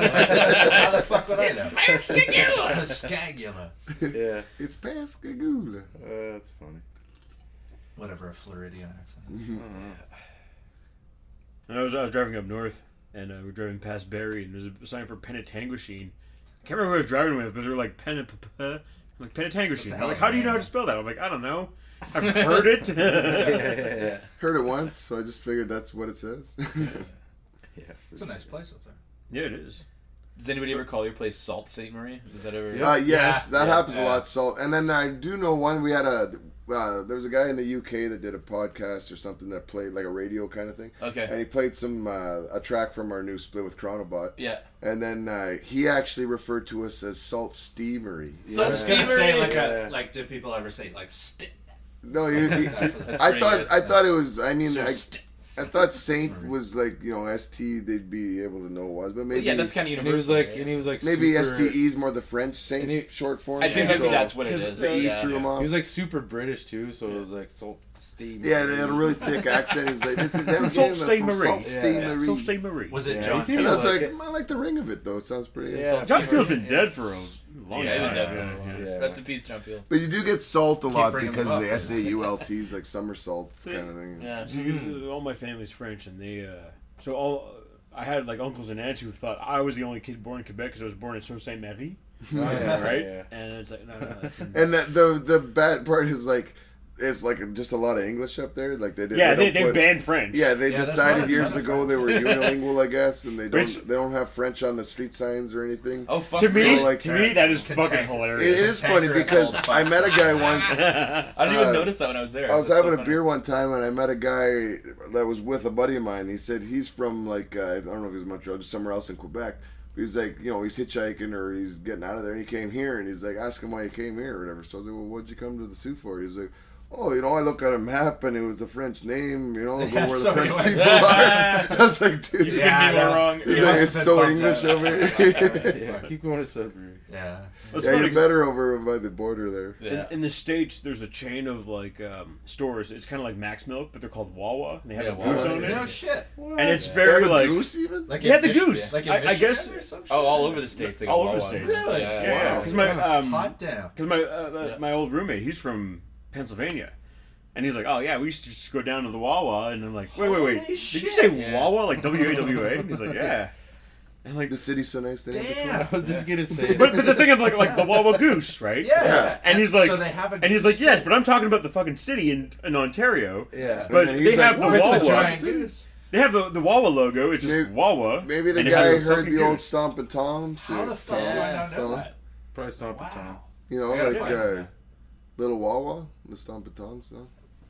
How the fuck would I It's know? Pascagoula. Pascagoula. yeah. it's Pascagoula. Uh, that's funny. Whatever, a Floridian accent. Mm-hmm. And I was I was driving up north, and uh, we were driving past Barrie, and there's a sign for Penetanguishene. I can't remember who I was driving with, but they were like Pen, I'm like Penetanguishene. That's a I'm hell like, of a how do you know how name. to spell that? I'm like, I don't know. I've heard it. Yeah. Heard it once, so I just figured that's what it says. Yeah. It's a nice place up there. Yeah, it is. Does anybody ever call your place Salt Saint Marie? Is that ever? Uh, yes, Yeah, that yeah, happens a yeah. lot. So, and then I do know one. We had a uh, there was a guy in the U K that did a podcast or something that played like a radio kind of thing, Okay. and he played some uh, a track from our new split with Chronobot, Yeah. and then uh, he actually referred to us as Salt Steamery. Salt I was gonna Steamery. say like Yeah. a like. Do people ever say like stick? No, he, he, That's I pretty thought good. I thought it was. I mean, So I, st- I thought Saint was like you know S T. They'd be able to know what it was, but But maybe yeah, that's kind of And he was universal. like, and he was like, maybe super, S T E is more the French Saint And he- short form. I think Yeah. maybe so that's what it Because is. the E yeah. threw him off. He was like super British too, so it was like salt steam. Yeah, they had a really thick accent. He's like, "This is M. Salt From Ste. Marie. Salt Ste. Yeah. Marie." So stay Marie. Was it Yeah, John? he seemed And I was like like, it. I like the ring of it though. It sounds pretty. Yeah. John Peel's been dead for a long Yeah, time. even definitely. Yeah, yeah. Yeah. Rest in peace, John Peel. But you do get salt a lot bring 'em because up. of the S A U L Ts, like somersault See, kind of thing. Yeah. See, all my family's French, and they, uh, so all, I had like uncles and aunts who thought I was the only kid born in Quebec because I was born in Sault Ste. Marie, Oh, yeah, right? yeah. And it's like, no, no, that's in, And the, the the bad part is like it's like just a lot of English up there. Like they did. Yeah, they, they, don't they put- banned French. Yeah, they Yeah, that's decided what a years ton of ago they were unilingual, I guess, and they don't Which- they don't have French on the street signs or anything. Oh fuck! To me, So, like, to me, that is Cantankerous. fucking It hilarious. is funny Cantankerous because all the I met a guy fucking once. I didn't even uh, notice that when I was there. I was That's so having a funny. beer one time and I met a guy that was with a buddy of mine. He said he's from like uh, I don't know if he was Montreal, just somewhere else in Quebec. But he's like, you know, he's hitchhiking or he's getting out of there and he came here and he's like, ask him why he came here or whatever. So I was like, well, what'd you come to the Sioux for? He's like, oh, you know, I look at a map and it was a French name, you know, go Yeah, where so the French you went- people are. I was like, dude, You Yeah, couldn't be more yeah. wrong. he's You like, must it's have so been English bummed over out. here. Yeah, keep going to Sudbury. Yeah. It's Yeah, funny you're 'cause better over by the border there. Yeah. In, in the States, there's a chain of like um, stores. It's kind of like Max Milk, but they're called Wawa. And they have Yeah, a Wawa. goose on it. No shit. And it's They very have a like. goose even? Like Yeah, in the Michigan- goose. Like in I- I Michigan guess- or some shit? Oh, all over the states. They got All over the Wawas. states. Really? Yeah, Yeah, yeah. yeah. Because my um, Hot damn. Because my uh, uh, Yeah. my old roommate, he's from Pennsylvania, and he's like, "Oh yeah, we used to just go down to the Wawa," and I'm like, "Wait, wait, wait, Holy did shit. you say Yeah. Wawa like W A W A?" And he's like, "Yeah," and like, The city's so nice. They have the Damn. I was just gonna say. but but the thing of like like the Wawa Goose, right? Yeah. Yeah. And he's like, so they have a and he's like, goose "Yes, too. but I'm talking about the fucking city in in Ontario. Yeah. But And they he's have like, the "What, Wawa. the giant goose. They have the the Wawa logo. It's just Maybe- Wawa. Maybe the and it guy has a heard fucking the old goose. Stompin' Tom. so- How the fuck do I Yeah, not know so- that? Probably stop at time. Wow. You know, I gotta like find uh, that. Little Wawa, the Stompin' Toms, no?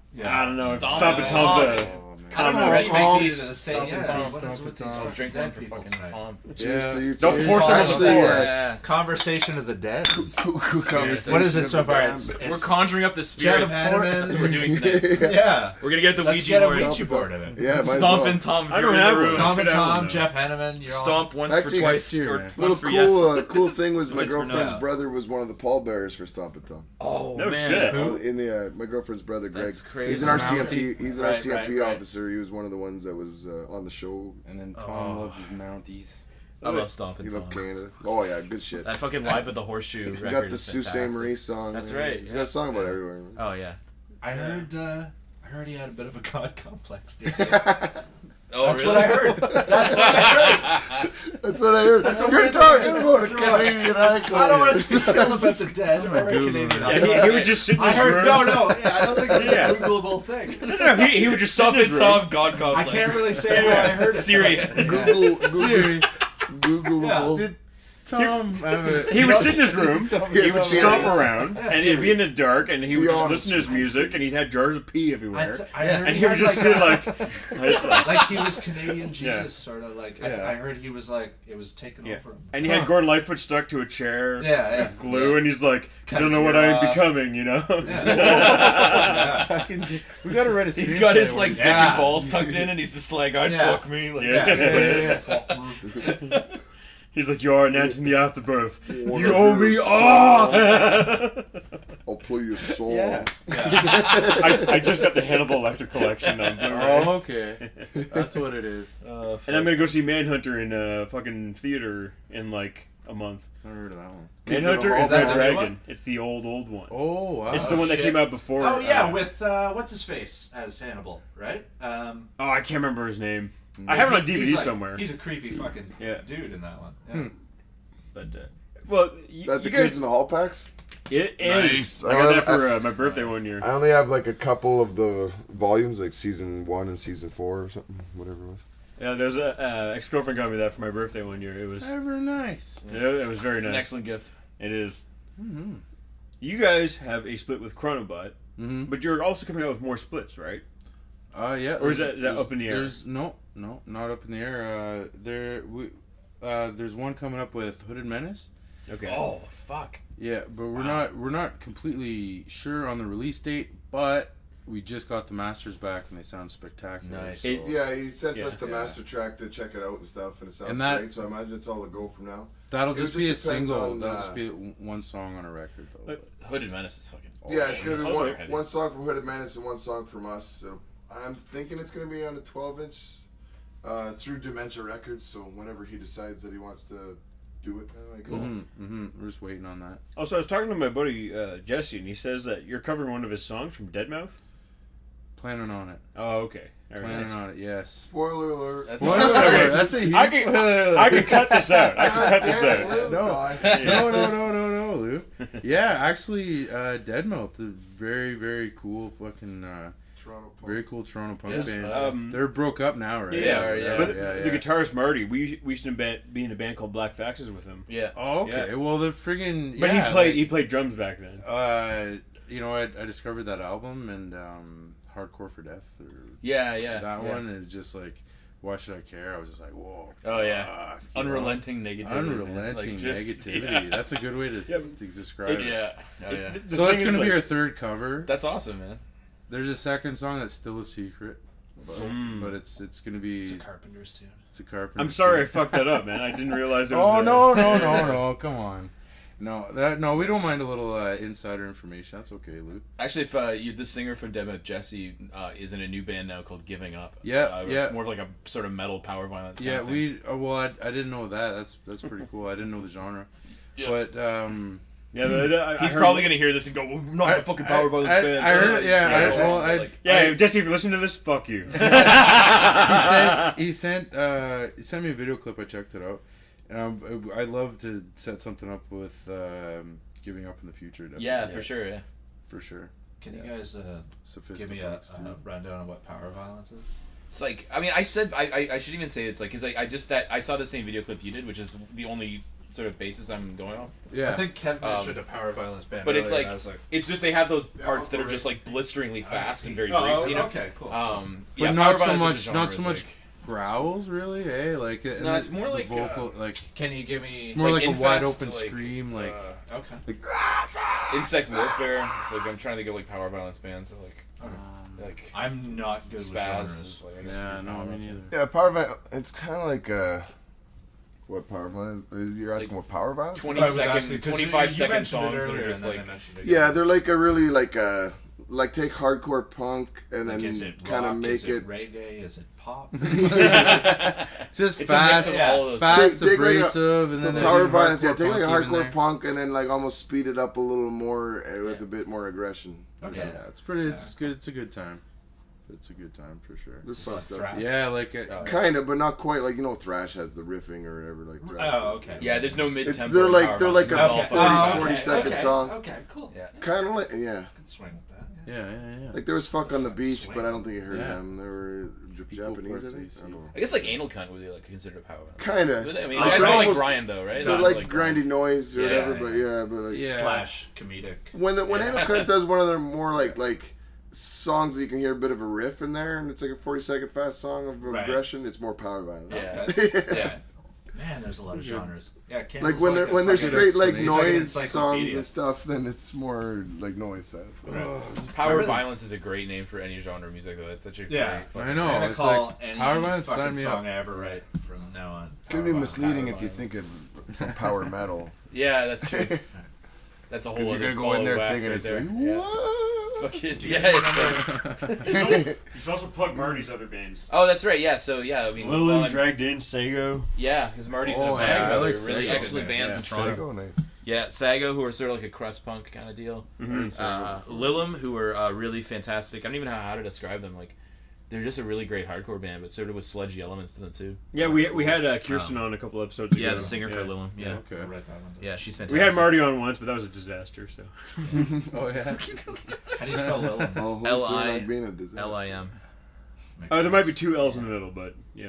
I don't know. Stomp Stop it it, Tom. Tom's a. Oh, man. I don't know. Rest in Tom, peace, the state. Stomp Yeah, and Tom. what is Stomp with and these Tom. I'll drink dead one for people fucking tonight? Tom. Cheers Yeah. to you. Don't cheers. force it on the Actually, floor. uh, Yeah. Conversation of the dead. Cool, cool conversation. What is it so of the far? band, It's, but- We're it's conjuring up the Jeff spirits. Hanneman. That's what we're doing tonight. Yeah. We're gonna get the Let's Ouija get a board. Ouija board in it. Yeah, might as Stomp well. and Tom. If I you're don't in have the one. room. Stomp and Should have one, Tom, though. Jeff Hanneman. You're Stomp once Actually, for twice cheer, or man. Little once for cool, yes. uh, cool thing was my Twice for no. girlfriend's Yeah. brother was one of the pallbearers for Stompin' Tom. Oh No man. shit. Uh, In the uh, my girlfriend's brother Greg. That's crazy. He's an R C M P. He's an Right, R C M P right, right. officer. He was one of the ones that was uh, on the show. And then Tom Oh. loved his Mounties. I love stomping He Tom. loved Canada. Oh yeah, good shit. That fucking live at the horseshoe He record got the is Sault Ste. fantastic. Marie song. That's man. right, He's yeah. got a song about everywhere. man. Oh yeah. I heard. Uh, I heard he had a bit of a god complex. Dude. Oh That's really? what I heard. That's what I heard. That's what I heard. That's a You're weird talking thing. about a Canadian icon. I don't want to speak ill about the dead or a Canadian. Yeah, he, he would just sit in I his heard. room. No, no. Yeah, I don't think it's Yeah. a Googleable thing. No, he, he would just sit in Stomping his Tom room. God I complex. can't really say what I heard. Siri. Google, Google, Googleable. Did Tom have a... He would sit in his room. He would Yes, stomp Siri. around, and it'd be in the dark, and he would Be just honest. listen to his music, and he'd have jars of pee I, everywhere. th- I heard And he would had just like be a- like, like, like- like he was Canadian Jesus, Yeah. sort of like. I, Yeah. I heard he was like it was taken yeah. over him. And he had Gordon Lightfoot stuck to a chair Yeah, yeah. with glue, and he's like, Cut don't his know what ear I'm off. becoming, you know? Yeah. I can, we gotta write a He's screenplay got his where like he's- dick Yeah. and balls tucked in, and he's just like, "I'd Yeah. fuck me." Like, Yeah. Yeah, yeah, yeah. He's like, you are announcing the afterbirth. One You of owe your me songs. all! I'll play your song. Yeah. I, I just got the Hannibal Lecter collection on Blu-ray. Oh, okay. That's what it is. Uh, And I'm gonna go see Manhunter in a fucking theater in like a month. Never heard of that one. Kids of the Manhunter Hall is Red Pack. Dragon. It's the old, old one. Oh, wow. It's the one that shit. came out before. Oh yeah, uh, with uh, what's his face as Hannibal, right? Um, Oh, I can't remember his name. I have it on D V D he's like- somewhere. He's a creepy fucking Yeah. dude in that one. Yeah. Hmm. But uh, well, y- That the you kids guys, in the hall packs? it is. Nice. I got that I- for uh, my birthday one year. I only have like a couple of the volumes, like season one and season four or something, whatever it was. Yeah, there's a uh, ex girlfriend got me that for my birthday one year. It was, Ever nice. yeah, it was very it's an nice. excellent gift. It is. Mm-hmm. You guys have a split with Chronobot, Mm-hmm. but you're also coming out with more splits, right? Uh, yeah. Or is there's- that- is that there's- up in the air? There's no, no, not up in the air. Uh, there, we, uh, there's one coming up with Hooded Menace. Okay. Oh fuck. Yeah, but we're not, we're not completely sure on the release date. But we just got the masters back, and they sound spectacular. Nice. so- It- Yeah, he sent Yeah. us the Yeah. master track to check it out and stuff, and it sounds And that- great. So I imagine it's all a go from now. That'll It just would be a just depend single. on, That'll uh, just be one song on a record, though. But- Hooded Menace is fucking. yeah, it's gonna be Those one, are heavy. one song from Hooded Menace and one song from us. So I'm thinking it's gonna be on a twelve inch uh, through Dementia Records. So whenever he decides that he wants to do it, uh, like, Mm-hmm, mm-hmm. We're just waiting on that. Also, I was talking to my buddy uh, Jesse, and he says that you're covering one of his songs from Deadmau5. Planning on it. Oh, okay. All right. Planning on it. Yes. spoiler alert. That's- Spoiler Okay, alert. That's a huge I can, spoiler alert. I can cut this out. I can God cut this damn it, out. Lou, No. God. No, no, no, no, no. go, Lou. Yeah, actually, uh, Deadmau5, a very, very cool fucking, uh, Toronto punk. very cool Toronto punk Yes, band. um, They're broke up now, right? Yeah, yeah. But yeah, the yeah. guitarist Marty, we we used to be be in a band called Black Faxes with him. Yeah. Oh, okay. Yeah. Well, the friggin' But yeah, he played like, he played drums back then. Uh, you know, I, I discovered that album and um, Hardcore for Death, or Yeah, yeah. that yeah. one, and it's just like, why should I care? I was just like, whoa. Oh, yeah. fuck, you know? Unrelenting negativity. man. Unrelenting Like, just- negativity. Yeah. That's a good way to, Yeah, to describe it. Yeah. Oh, yeah. The- the So that's thing going is, to be like- our third cover. That's awesome, man. There's a second song that's still a secret, but, Mm. but it's it's going to be It's a Carpenter's tune. it's a Carpenter. I'm sorry I fucked that up, man. I didn't realize it was. Oh uh, no no no no! Come on. No, that no, we don't mind a little uh, insider information. That's okay, Luke. Actually, if uh, you, the singer from Deadmau5, Jesse, uh, is in a new band now called Giving Up. Yeah, uh, yeah. More like a sort of metal power violence. kind Yeah, of thing. we. Oh, well, I, I didn't know that. That's that's pretty cool. I didn't know the genre. Yeah. But um, Yeah, the, the, I, He's I heard, probably gonna hear this and go, well, "Not I- a fucking power I- violence I- band." I heard- yeah, So, I- well, I- like, Yeah, Jesse, if you listen to this, fuck you. he sent he sent uh, he sent me a video clip. I checked it out, and um, I'd love to set something up with um, Giving Up in the future. Definitely. yeah, for sure. Yeah. for sure. Can you guys uh, give me a, Sophistifolks, too. a rundown of what power violence is? It's like, I mean, I said, I, I, I should even say it's like, because I, I just that I saw the same video clip you did, which is the only sort of basis I'm going off. Yeah. I think Kev Um, mentioned a power violence band, but it's earlier, like- and I was like, It's just they have those parts that are I'll just like blisteringly fast and very oh, brief. You know? okay, cool. Um, But yeah, not power so violence much. as a Not genre so is, much like- growls, really. Eh? Like uh, No, it's the- more the like, vocal, uh, like Can you give me? it's more like like, a wide Infest, open like, scream, like. uh, Okay. Insect Warfare. It's like I'm trying to think of like power violence bands, so like like I'm not good with Spaz. genres. Is, like, I guess yeah, would be no, power me violence. neither. Yeah, power violence. It's kind of like uh, what power violence? You're asking what power violence? Twenty I was second, asking, 'cause twenty you- five you second mentioned it songs that earlier are just and then like I mentioned it Yeah, again. they're like a really like uh like take hardcore punk and Like, then is it kind of rock? make Is it. it reggae? Is it pop? Just it's fast, a mix of yeah. all of those. fast, Take- take like a- abrasive, and For then there's power even violence, yeah, hardcore take like a punk even hardcore there. punk and then like almost speed it up a little more uh, with Yeah. a bit more aggression. Okay. Yeah, it's pretty. It's Yeah. good. It's a good time. It's a good time for sure. There's Just fun like stuff. thrash? Yeah, like uh, Oh, yeah. Kind of, but not quite. Like you know, thrash has the riffing or whatever. Like thrash. Oh, okay. Yeah, there's no mid It's- tempo. they're like- they're like it's a all Okay. forty forty, fast. forty second okay. song. Okay, cool. Yeah. Kind of like yeah. I can swing with that. Yeah. yeah, yeah, yeah. Like there was fuck on the beach, Swing. but I don't think you heard Yeah. them. They were J- Equal Japanese, I parts think. A C. I don't know. I guess like anal cunt would be like considered a power violence. Kind But, of. I mean, Oh, the guys they're don't like almost- grind though, right? They're Not like grind. grindy noise or Yeah, whatever, yeah, but yeah. yeah, but like Yeah. Slash comedic. when the, when Yeah. Anal Cunt does one of their more like like songs that you can hear a bit of a riff in there, and it's like a forty second fast song of Right. aggression. It's more power violence. Yeah. Okay. Yeah. Man, there's a lot of genres. Yeah, Like Candle's when they're a when they're fucking- straight like explanation. It's like an noise songs encyclopedia. and stuff, then it's more like noise side. Power Remember- violence is a great name for any genre of music though. That's such a Yeah. great fucking I know. I'm gonna it's call like any power violence. fucking Sign me song up. I ever write from now on. It can Power be violence, misleading power if you violence. think of power metal. Yeah, that's true. That's a whole Because other you're gonna go ball in of there wax thinking right it's there. like, Yeah. what? Fucking, Do you yeah, guys it's like- You should also plug Marty's other bands. oh, that's right. Yeah, so yeah, I mean, Lilin, well, I'm- Dragged In, Sago. yeah, because Marty's Oh, in a bunch yeah, of I other like really Sago. excellent bands in Yeah, Toronto. Sago, nice. Yeah, Sago, who are sort of like a crust punk kind of deal. Mhm. Uh, Lilim, who are uh, really fantastic. I don't even know how to describe them. Like, they're just a really great hardcore band, but sort of with sludgy elements to them too. Yeah, we we had uh, Kirsten on a couple episodes ago. Yeah, the singer for Yeah. Lilim. Yeah. Okay. I'll write that one down. Yeah, she's fantastic. We had Marty on once, but that was a disaster. So Oh yeah. How do you spell Lil? Oh, L hopefully I not being a disaster. L I M. oh, there might be two L's in the middle, but yeah.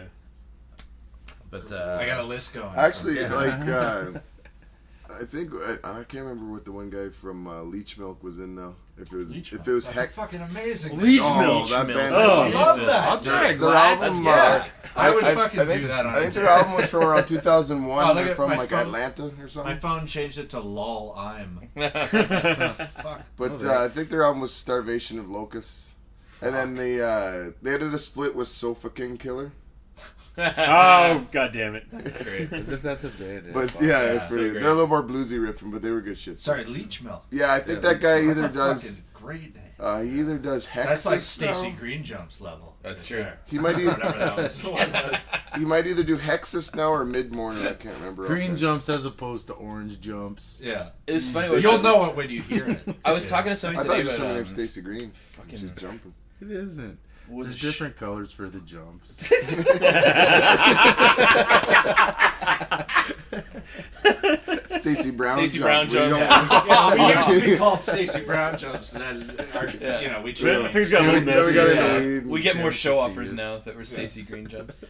But uh, I got a list going. Actually, Yeah. like uh, I think I, I can't remember what the one guy from uh, Leech Milk was in though. If it was Leech if Milk. it was That's heck. a fucking amazing. Leech Oh, Milk. that Milk. band. Oh, I love Jesus. that. I'll dude. drag their That's- album. yeah. uh, I would fucking I think, do that on I think their tape. album was from around two thousand one. Oh, look They're at from my like phone. Atlanta or My something. phone changed it to lol. I'm. Fuck. But Oh, uh, I that's- think their album was Starvation of Locusts. And then the uh, they did a split with Sofa King Killer. Oh, god damn it! that's great. As if that's a band. But yeah, it's so pretty. great. They're a little more bluesy riffing, but they were good shit. Sorry, Leech Milk. Yeah, I think Yeah, that guy That's either a does. fucking great name. Uh, he either does Hexus. That's like Stacy now. Green Jumps level. That's right true. there. He might Whatever either that was. he might either do Hexus now or Mid Morning. I can't remember. Green offhand. jumps as opposed to orange jumps. Yeah. It's funny. what You'll some- know it when you hear it. I was Yeah. talking to I somebody thought today it was about somebody um, named Stacy Green. fucking- She's jumping. It isn't. what was There's it? different colors for the jumps. Stacy Stacey Brown. Stacey jump, Brown where you jumps. don't- Yeah, we used to be called Stacey Brown jumps, and then our, Yeah. you know we I changed. think it's got a little Yeah, we messy. got it. Yeah. We- We get more yeah, show to see offers this. now that we're Stacey Green jumps.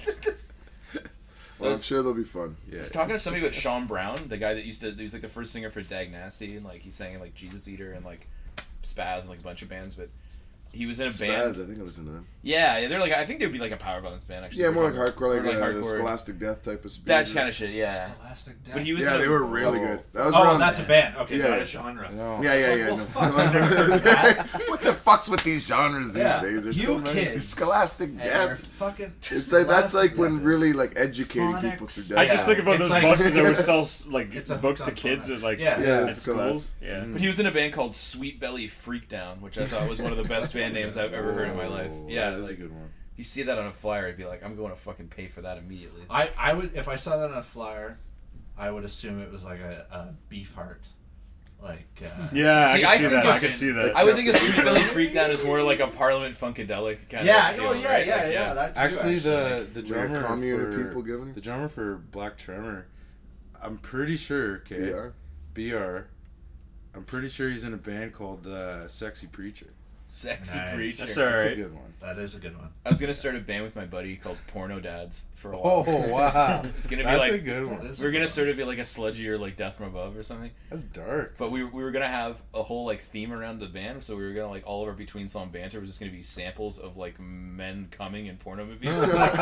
Well, I'm sure they'll be fun. Yeah. I was talking to somebody about Sean Brown, the guy that used to, he was like the first singer for Dag Nasty, and like he sang in like Jesus Eater and like Spaz and like a bunch of bands, but he was in a Spaz, band. I think I listened to them. Yeah, yeah, they're like, I think they would be like a power violence band actually. Yeah, more like hardcore, like, Or, uh, hardcore. Scholastic Death type of speed. That kind of shit, yeah. Scholastic Death. But he was Yeah, in a- they were really Oh. good. That was Oh, around, that's a band. Okay, Yeah. not a genre. No. Yeah, yeah, It's yeah. like, no. well, fuck, I never heard of that. What the fuck's with these genres these Yeah. days? There's You so many. kids. Scholastic And they're Death. fucking. It's like that's like when Scholastic Death. really like educating people Phonics. through I death. just think about It's those like- boxes that would sell like It's a books to hooked on kids phonics. at like Yeah. Yeah, at it's schools. Scholastic. Yeah. But he was in a band called Sweet Belly Freakdown, which I thought was one of the best band names I've ever heard in my life. Oh, Yeah, that is like, a good one. if you see that on a flyer, I'd be like, I'm going to fucking pay for that immediately. I, I would if I saw that on a flyer, I would assume it was like a, a beef heart, like uh, Yeah, See, I I can see think that. I it's- can see that. I would think a Sweet Belly Freakdown is more like a Parliament Funkadelic kind yeah, of deal, oh yeah, right? yeah, Like, yeah, That too, Actually, the the Like a drummer commune of for people giving it? the drummer for Black Tremor, I'm pretty sure. Okay, B R. B R. I'm pretty sure he's in a band called uh, Sexy Preacher. Sexy Nice. Preacher. That's That's alright. a good one. that is a good one. I was gonna start a band with my buddy called Porno Dads for a while. Oh wow, It's gonna be that's like a good That one. is a we're gonna good sort of be like a sludgy or like Death from Above or something. That's dark. But we, we were gonna have a whole like theme around the band, so we were gonna like all of our between song banter was just gonna be samples of like men coming in porno movies. Like,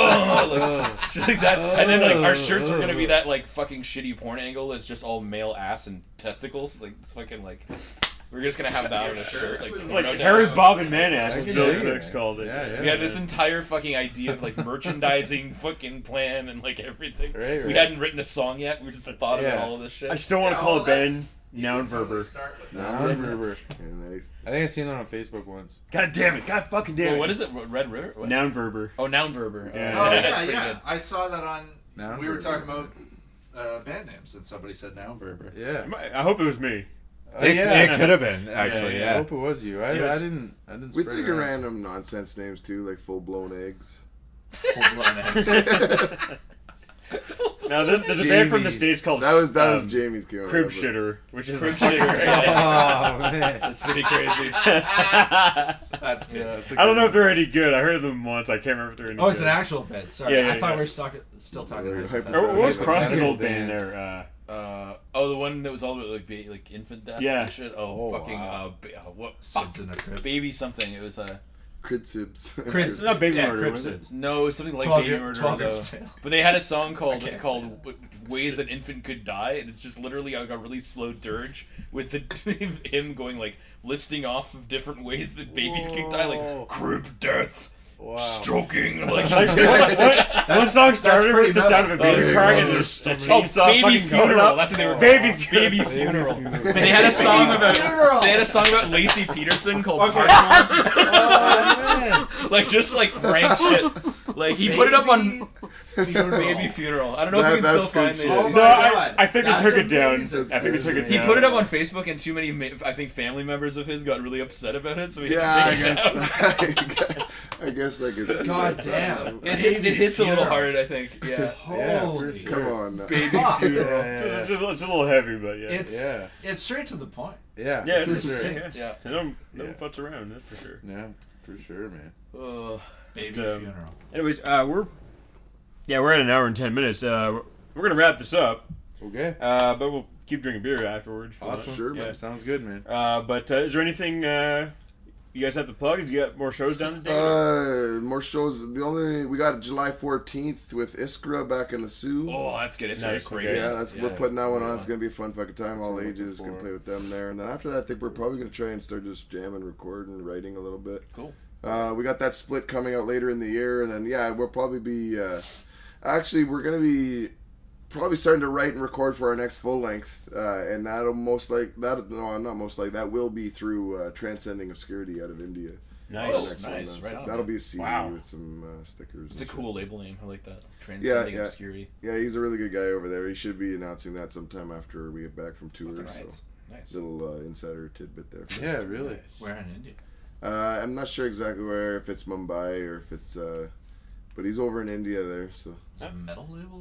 oh, like, shit like that, and then like our shirts were gonna be that like fucking shitty porn angle that's just all male ass and testicles, like it's fucking like we're just gonna have that on a shirt. Like, It's like porno Harry dads. Bob and Manass, I as can Bill dig Hicks it. called it. Yeah, yeah. We had this entire fucking idea of like merchandising fucking plan and like everything. Right, We right. hadn't written a song yet. We just thought of Yeah. all of this shit. I still want to call it Ben Noun Verber. Noun Verber. Yeah, nice. I think I seen that on Facebook once. God damn it! God fucking damn Well, it! what is it? Red River? What? Noun Verber. Oh, Noun Verber. Yeah. Oh that's yeah, pretty yeah. good. I saw that on. Noun we were Verber. talking about uh, band names, and somebody said Noun Verber. Yeah. I hope it was me. Uh, yeah. It could have been actually. Yeah, Yeah. I hope it was you. I, It was- I didn't. I didn't. We spread think it of around. random nonsense names too, like full blown eggs. Full-blown names. Now, there's, there's a band from the Jamie's. states called That was that um, was Jamie's came up Crib with it. Shitter, which is Crib a- shitter. Yeah. Oh man. That's pretty crazy. That's good. Yeah, it's a I don't good know if they're any good. I heard them once. I can't remember if they're any Oh, it's good. an actual bit. Sorry, Yeah, yeah, I thought yeah. we were stuck, still talking We're about hyper- Or what was Yeah, Cross's yeah. old band there? Uh, Uh, oh, the one that was all about like ba- like infant deaths Yeah. and shit. Oh, Oh, fucking wow. uh, ba- uh, what? Fuck. Sids in the crib. Baby something. It was uh, Cridsibs. it's not Baby Yeah, Murder, crib was it? Sids. no, it was something like twelve Baby year, Murder. twelve though. years tale. But they had a song I called can't called say w- "Ways an Infant Could Die," and it's just literally like a really slow dirge with the him going like listing off of different ways that babies could die, Whoa. like crib death, Wow. stroking, like. Like, what, what, one song started pretty with the sound of a baby metal. crying, Oh, and there's a Oh, chainsaw baby fucking going funeral. up. That's what they were. Baby baby funeral. funeral. Funeral. And they had a song about. Funeral. They had a song about Lacey Peterson called Okay. Parkour. Like just like rank shit. Like he put it up on Funeral. Baby Funeral. I don't know That- if you can still that's find good these. shit. Oh my No, I, God. I think That's they took it down. amazing. I think they took it He down. put it up on Facebook, and too many, ma- I think, family members of his got really upset about it, so he Yeah, had I to take guess. it down. I guess I could see God that. damn. It hits, it hits a little Funeral. hard, I think. Yeah. Yeah, for Holy. sure. Come on. now. Baby Fuck. funeral. Yeah, It's, yeah, it's, a, it's a little heavy, but yeah. It's Yeah. it's straight to the point. yeah. yeah, for it's sure. sick. Yeah. So don't, don't Yeah. futz around, that's for sure. Yeah, for sure, man. Uh, Baby Um, funeral. Anyways, uh, we're yeah, we're at an hour and ten minutes. Uh, we're, we're gonna wrap this up, Okay. uh, but we'll keep drinking beer afterwards. if you want. Awesome. Sure, man. Yeah. Sounds good, man. Uh, but uh, is there anything uh, you guys have to plug? Have you got more shows down the day? Uh, more shows. The only we got July fourteenth with Iskra back in the Sioux. oh, that's good. It's Nice, great. okay. Yeah, that's we're Yeah. putting that one on. It's gonna be a fun fucking time. All what I'm ages looking can for. play with them there, and then after that, I think we're probably gonna try and start just jamming, recording, writing a little bit. Cool. Uh, we got that split coming out later in the year, and then yeah, we'll probably be. Uh, actually, we're gonna be probably starting to write and record for our next full length, uh, and that'll most like that. No, not most like that will be through uh, Transcending Obscurity out of India. Nice. Oh, Next nice. one, Right uh, on, that'll man. be a C D Wow. with some uh, stickers. It's a and shit. cool label name. I like that. Transcending yeah. Obscurity. Yeah, he's a really good guy over there. He should be announcing that sometime after we get back from tour. Fucking So, nice. Nice. little uh, insider tidbit there. Yeah, really. Nice. Where in India? Uh, I'm not sure exactly where, if it's Mumbai or if it's, uh, but he's over in India there. So Is it a metal label?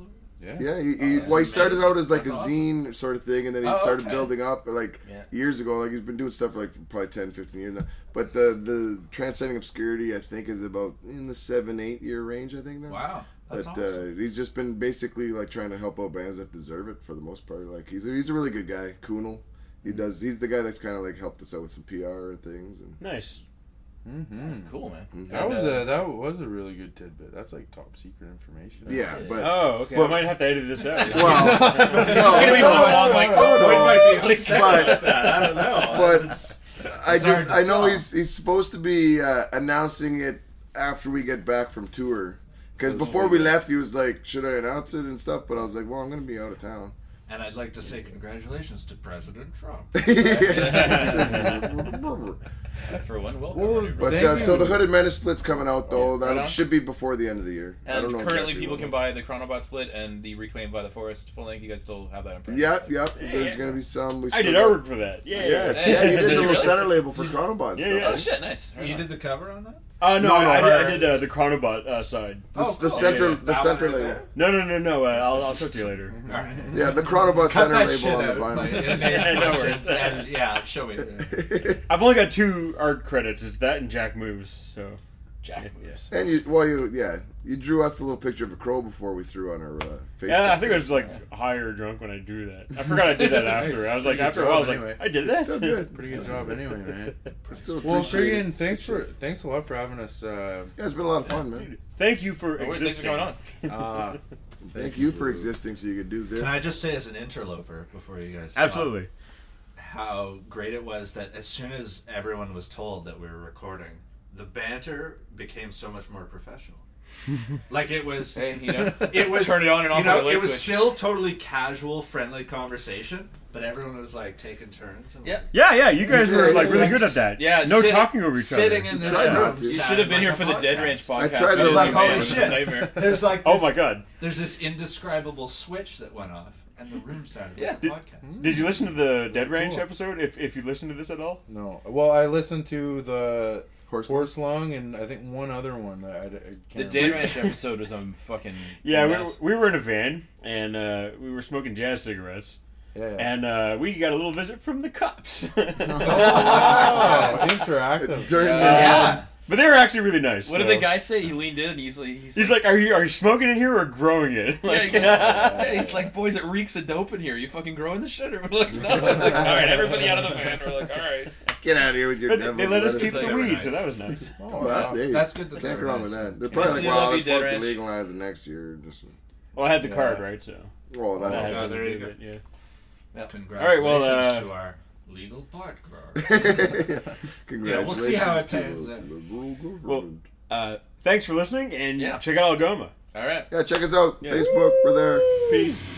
Yeah. Yeah, he, he, that's well, he started amazing. out as like That's a awesome. zine sort of thing, and then he Oh, started okay. building up like Yeah. years ago. Like he's been doing stuff for like probably ten, fifteen years now. But the the Transcending Obscurity, I think, is about in the seven, eight year range. I think now. Wow, that's But awesome. uh, he's just been basically like trying to help out bands that deserve it for the most part. Like he's a, he's a really good guy, Kunal. He does. He's the guy that's kind of like helped us out with some P R and things. And Nice. Mm-hmm. Cool, man. That And, was uh, a that was a really good tidbit. That's like top secret information. yeah, but Oh, okay. But- I might have to edit this out. well, It's gonna be one long, like, no, no. it might be like, but I don't know. but It's- I it's just hard to I know tell. he's he's supposed to be uh, announcing it after we get back from tour. Because So before it's we like- left, he was like, "Should I announce it and stuff?" But I was like, "Well, I'm gonna be out of town." And I'd like to say congratulations to President Trump. I, for one, welcome. Well, everybody. But Thank uh, so you. the Hooded Menace split's coming out though. Right That on. should be before the end of the year. I don't And know currently, exactly people when. can buy the Chronobot split and the Reclaimed by the Forest full length. You guys still have that in print? Yep, yep. Yeah, There's yeah. gonna be some. We I did still got- artwork for that. Yeah. Yeah, Hey, yeah, you did did the you little really? center label for Chronobot and Yeah, stuff. yeah. Oh shit, nice. Right You on. did the cover on that? Uh, no, No, I, did, I her- did uh, the Chronobot uh, side. The, Oh, the cool. center, Yeah, yeah. the That center one right label. No, no, no, no. Uh, I'll, I'll show it to you later. All right. Yeah, the Chronobot Cut center that label shit on the out. Like, vinyl. it made Yeah, no questions, worries. and yeah, show me. I've only got two art credits. It's that and Jack Moves. So Jack moves. And you, well, you, yeah, you drew us a little picture of a crow before we threw on our uh, Facebook. yeah, I think I page. was like high or drunk when I drew that. I forgot I did that after. I was like, Pretty after good a while, I was job like, anyway. I did It's that. still good. Pretty good job anyway, man. I still Well, appreciate it. friggin' thanks for thanks a lot for having us. Uh, Yeah, it's been a lot of fun, man. Thank you for Oh, where's things existing. going on? uh, Thank you for existing so you could do this. Can I just say, as an interloper, before you guys stop, Absolutely. how great it was that as soon as everyone was told that we were recording, the banter became so much more professional. Like it was, Hey, you know, it was turn it on and off You know, like a light it was switch. still totally casual, friendly conversation, but everyone was like taking turns. And, Yeah. Yeah, yeah. You guys were like really good at that. Yeah, No sit- talking over each sitting other. in this Tried room. not to. You sounded should have been like here a for the Dead podcast. Ranch I podcast. tried to We did like- it, holy man. It was a shit. nightmare. There's like Oh this, my god. there's this indescribable switch that went off, and the room sounded Yeah. like a podcast. Did you listen to the Dead Ranch Cool. episode? If if you listened to this at all? no, well, I listened to the Horse Horse Lung and I think one other one that I, I can't The Dead remember. Ranch episode was um fucking. Yeah, we, mess. we were in a van and uh, we were smoking jazz cigarettes, Yeah, yeah. and uh, we got a little visit from the cops. Oh, interactive. During Yeah. the, Yeah. But they were actually really nice. What so- did the guy say? He leaned in and he's like, he's, He's like, "Are you are you smoking in here or growing it?" yeah, Like, he goes- yeah, he's like, boys, it reeks of dope in here. You fucking growing the shit? Or we're like, no. We're like, all right, everybody out of the van. We're like, all right. get out of here with your but devils. they let us keep lettuce. the They were weed, nice. so that was nice. Oh, that's, hey, That's good that they Can't were go wrong nice. with that. They're Can probably I like, see well, Love I You, was Dead supposed to Ranch? legalize it next year. Just, Well, I had the Yeah. card, right? So well, that that helps. has Oh, there you something to go. do with it, yeah. Congratulations All right, well, uh, to our legal podcast. Congratulations. Yeah, we'll see how it to pans the out. liberal government. Well, uh, thanks for listening, and Yeah. check out Algoma. All right. yeah, check us out. Yeah. Facebook, we're there. Peace.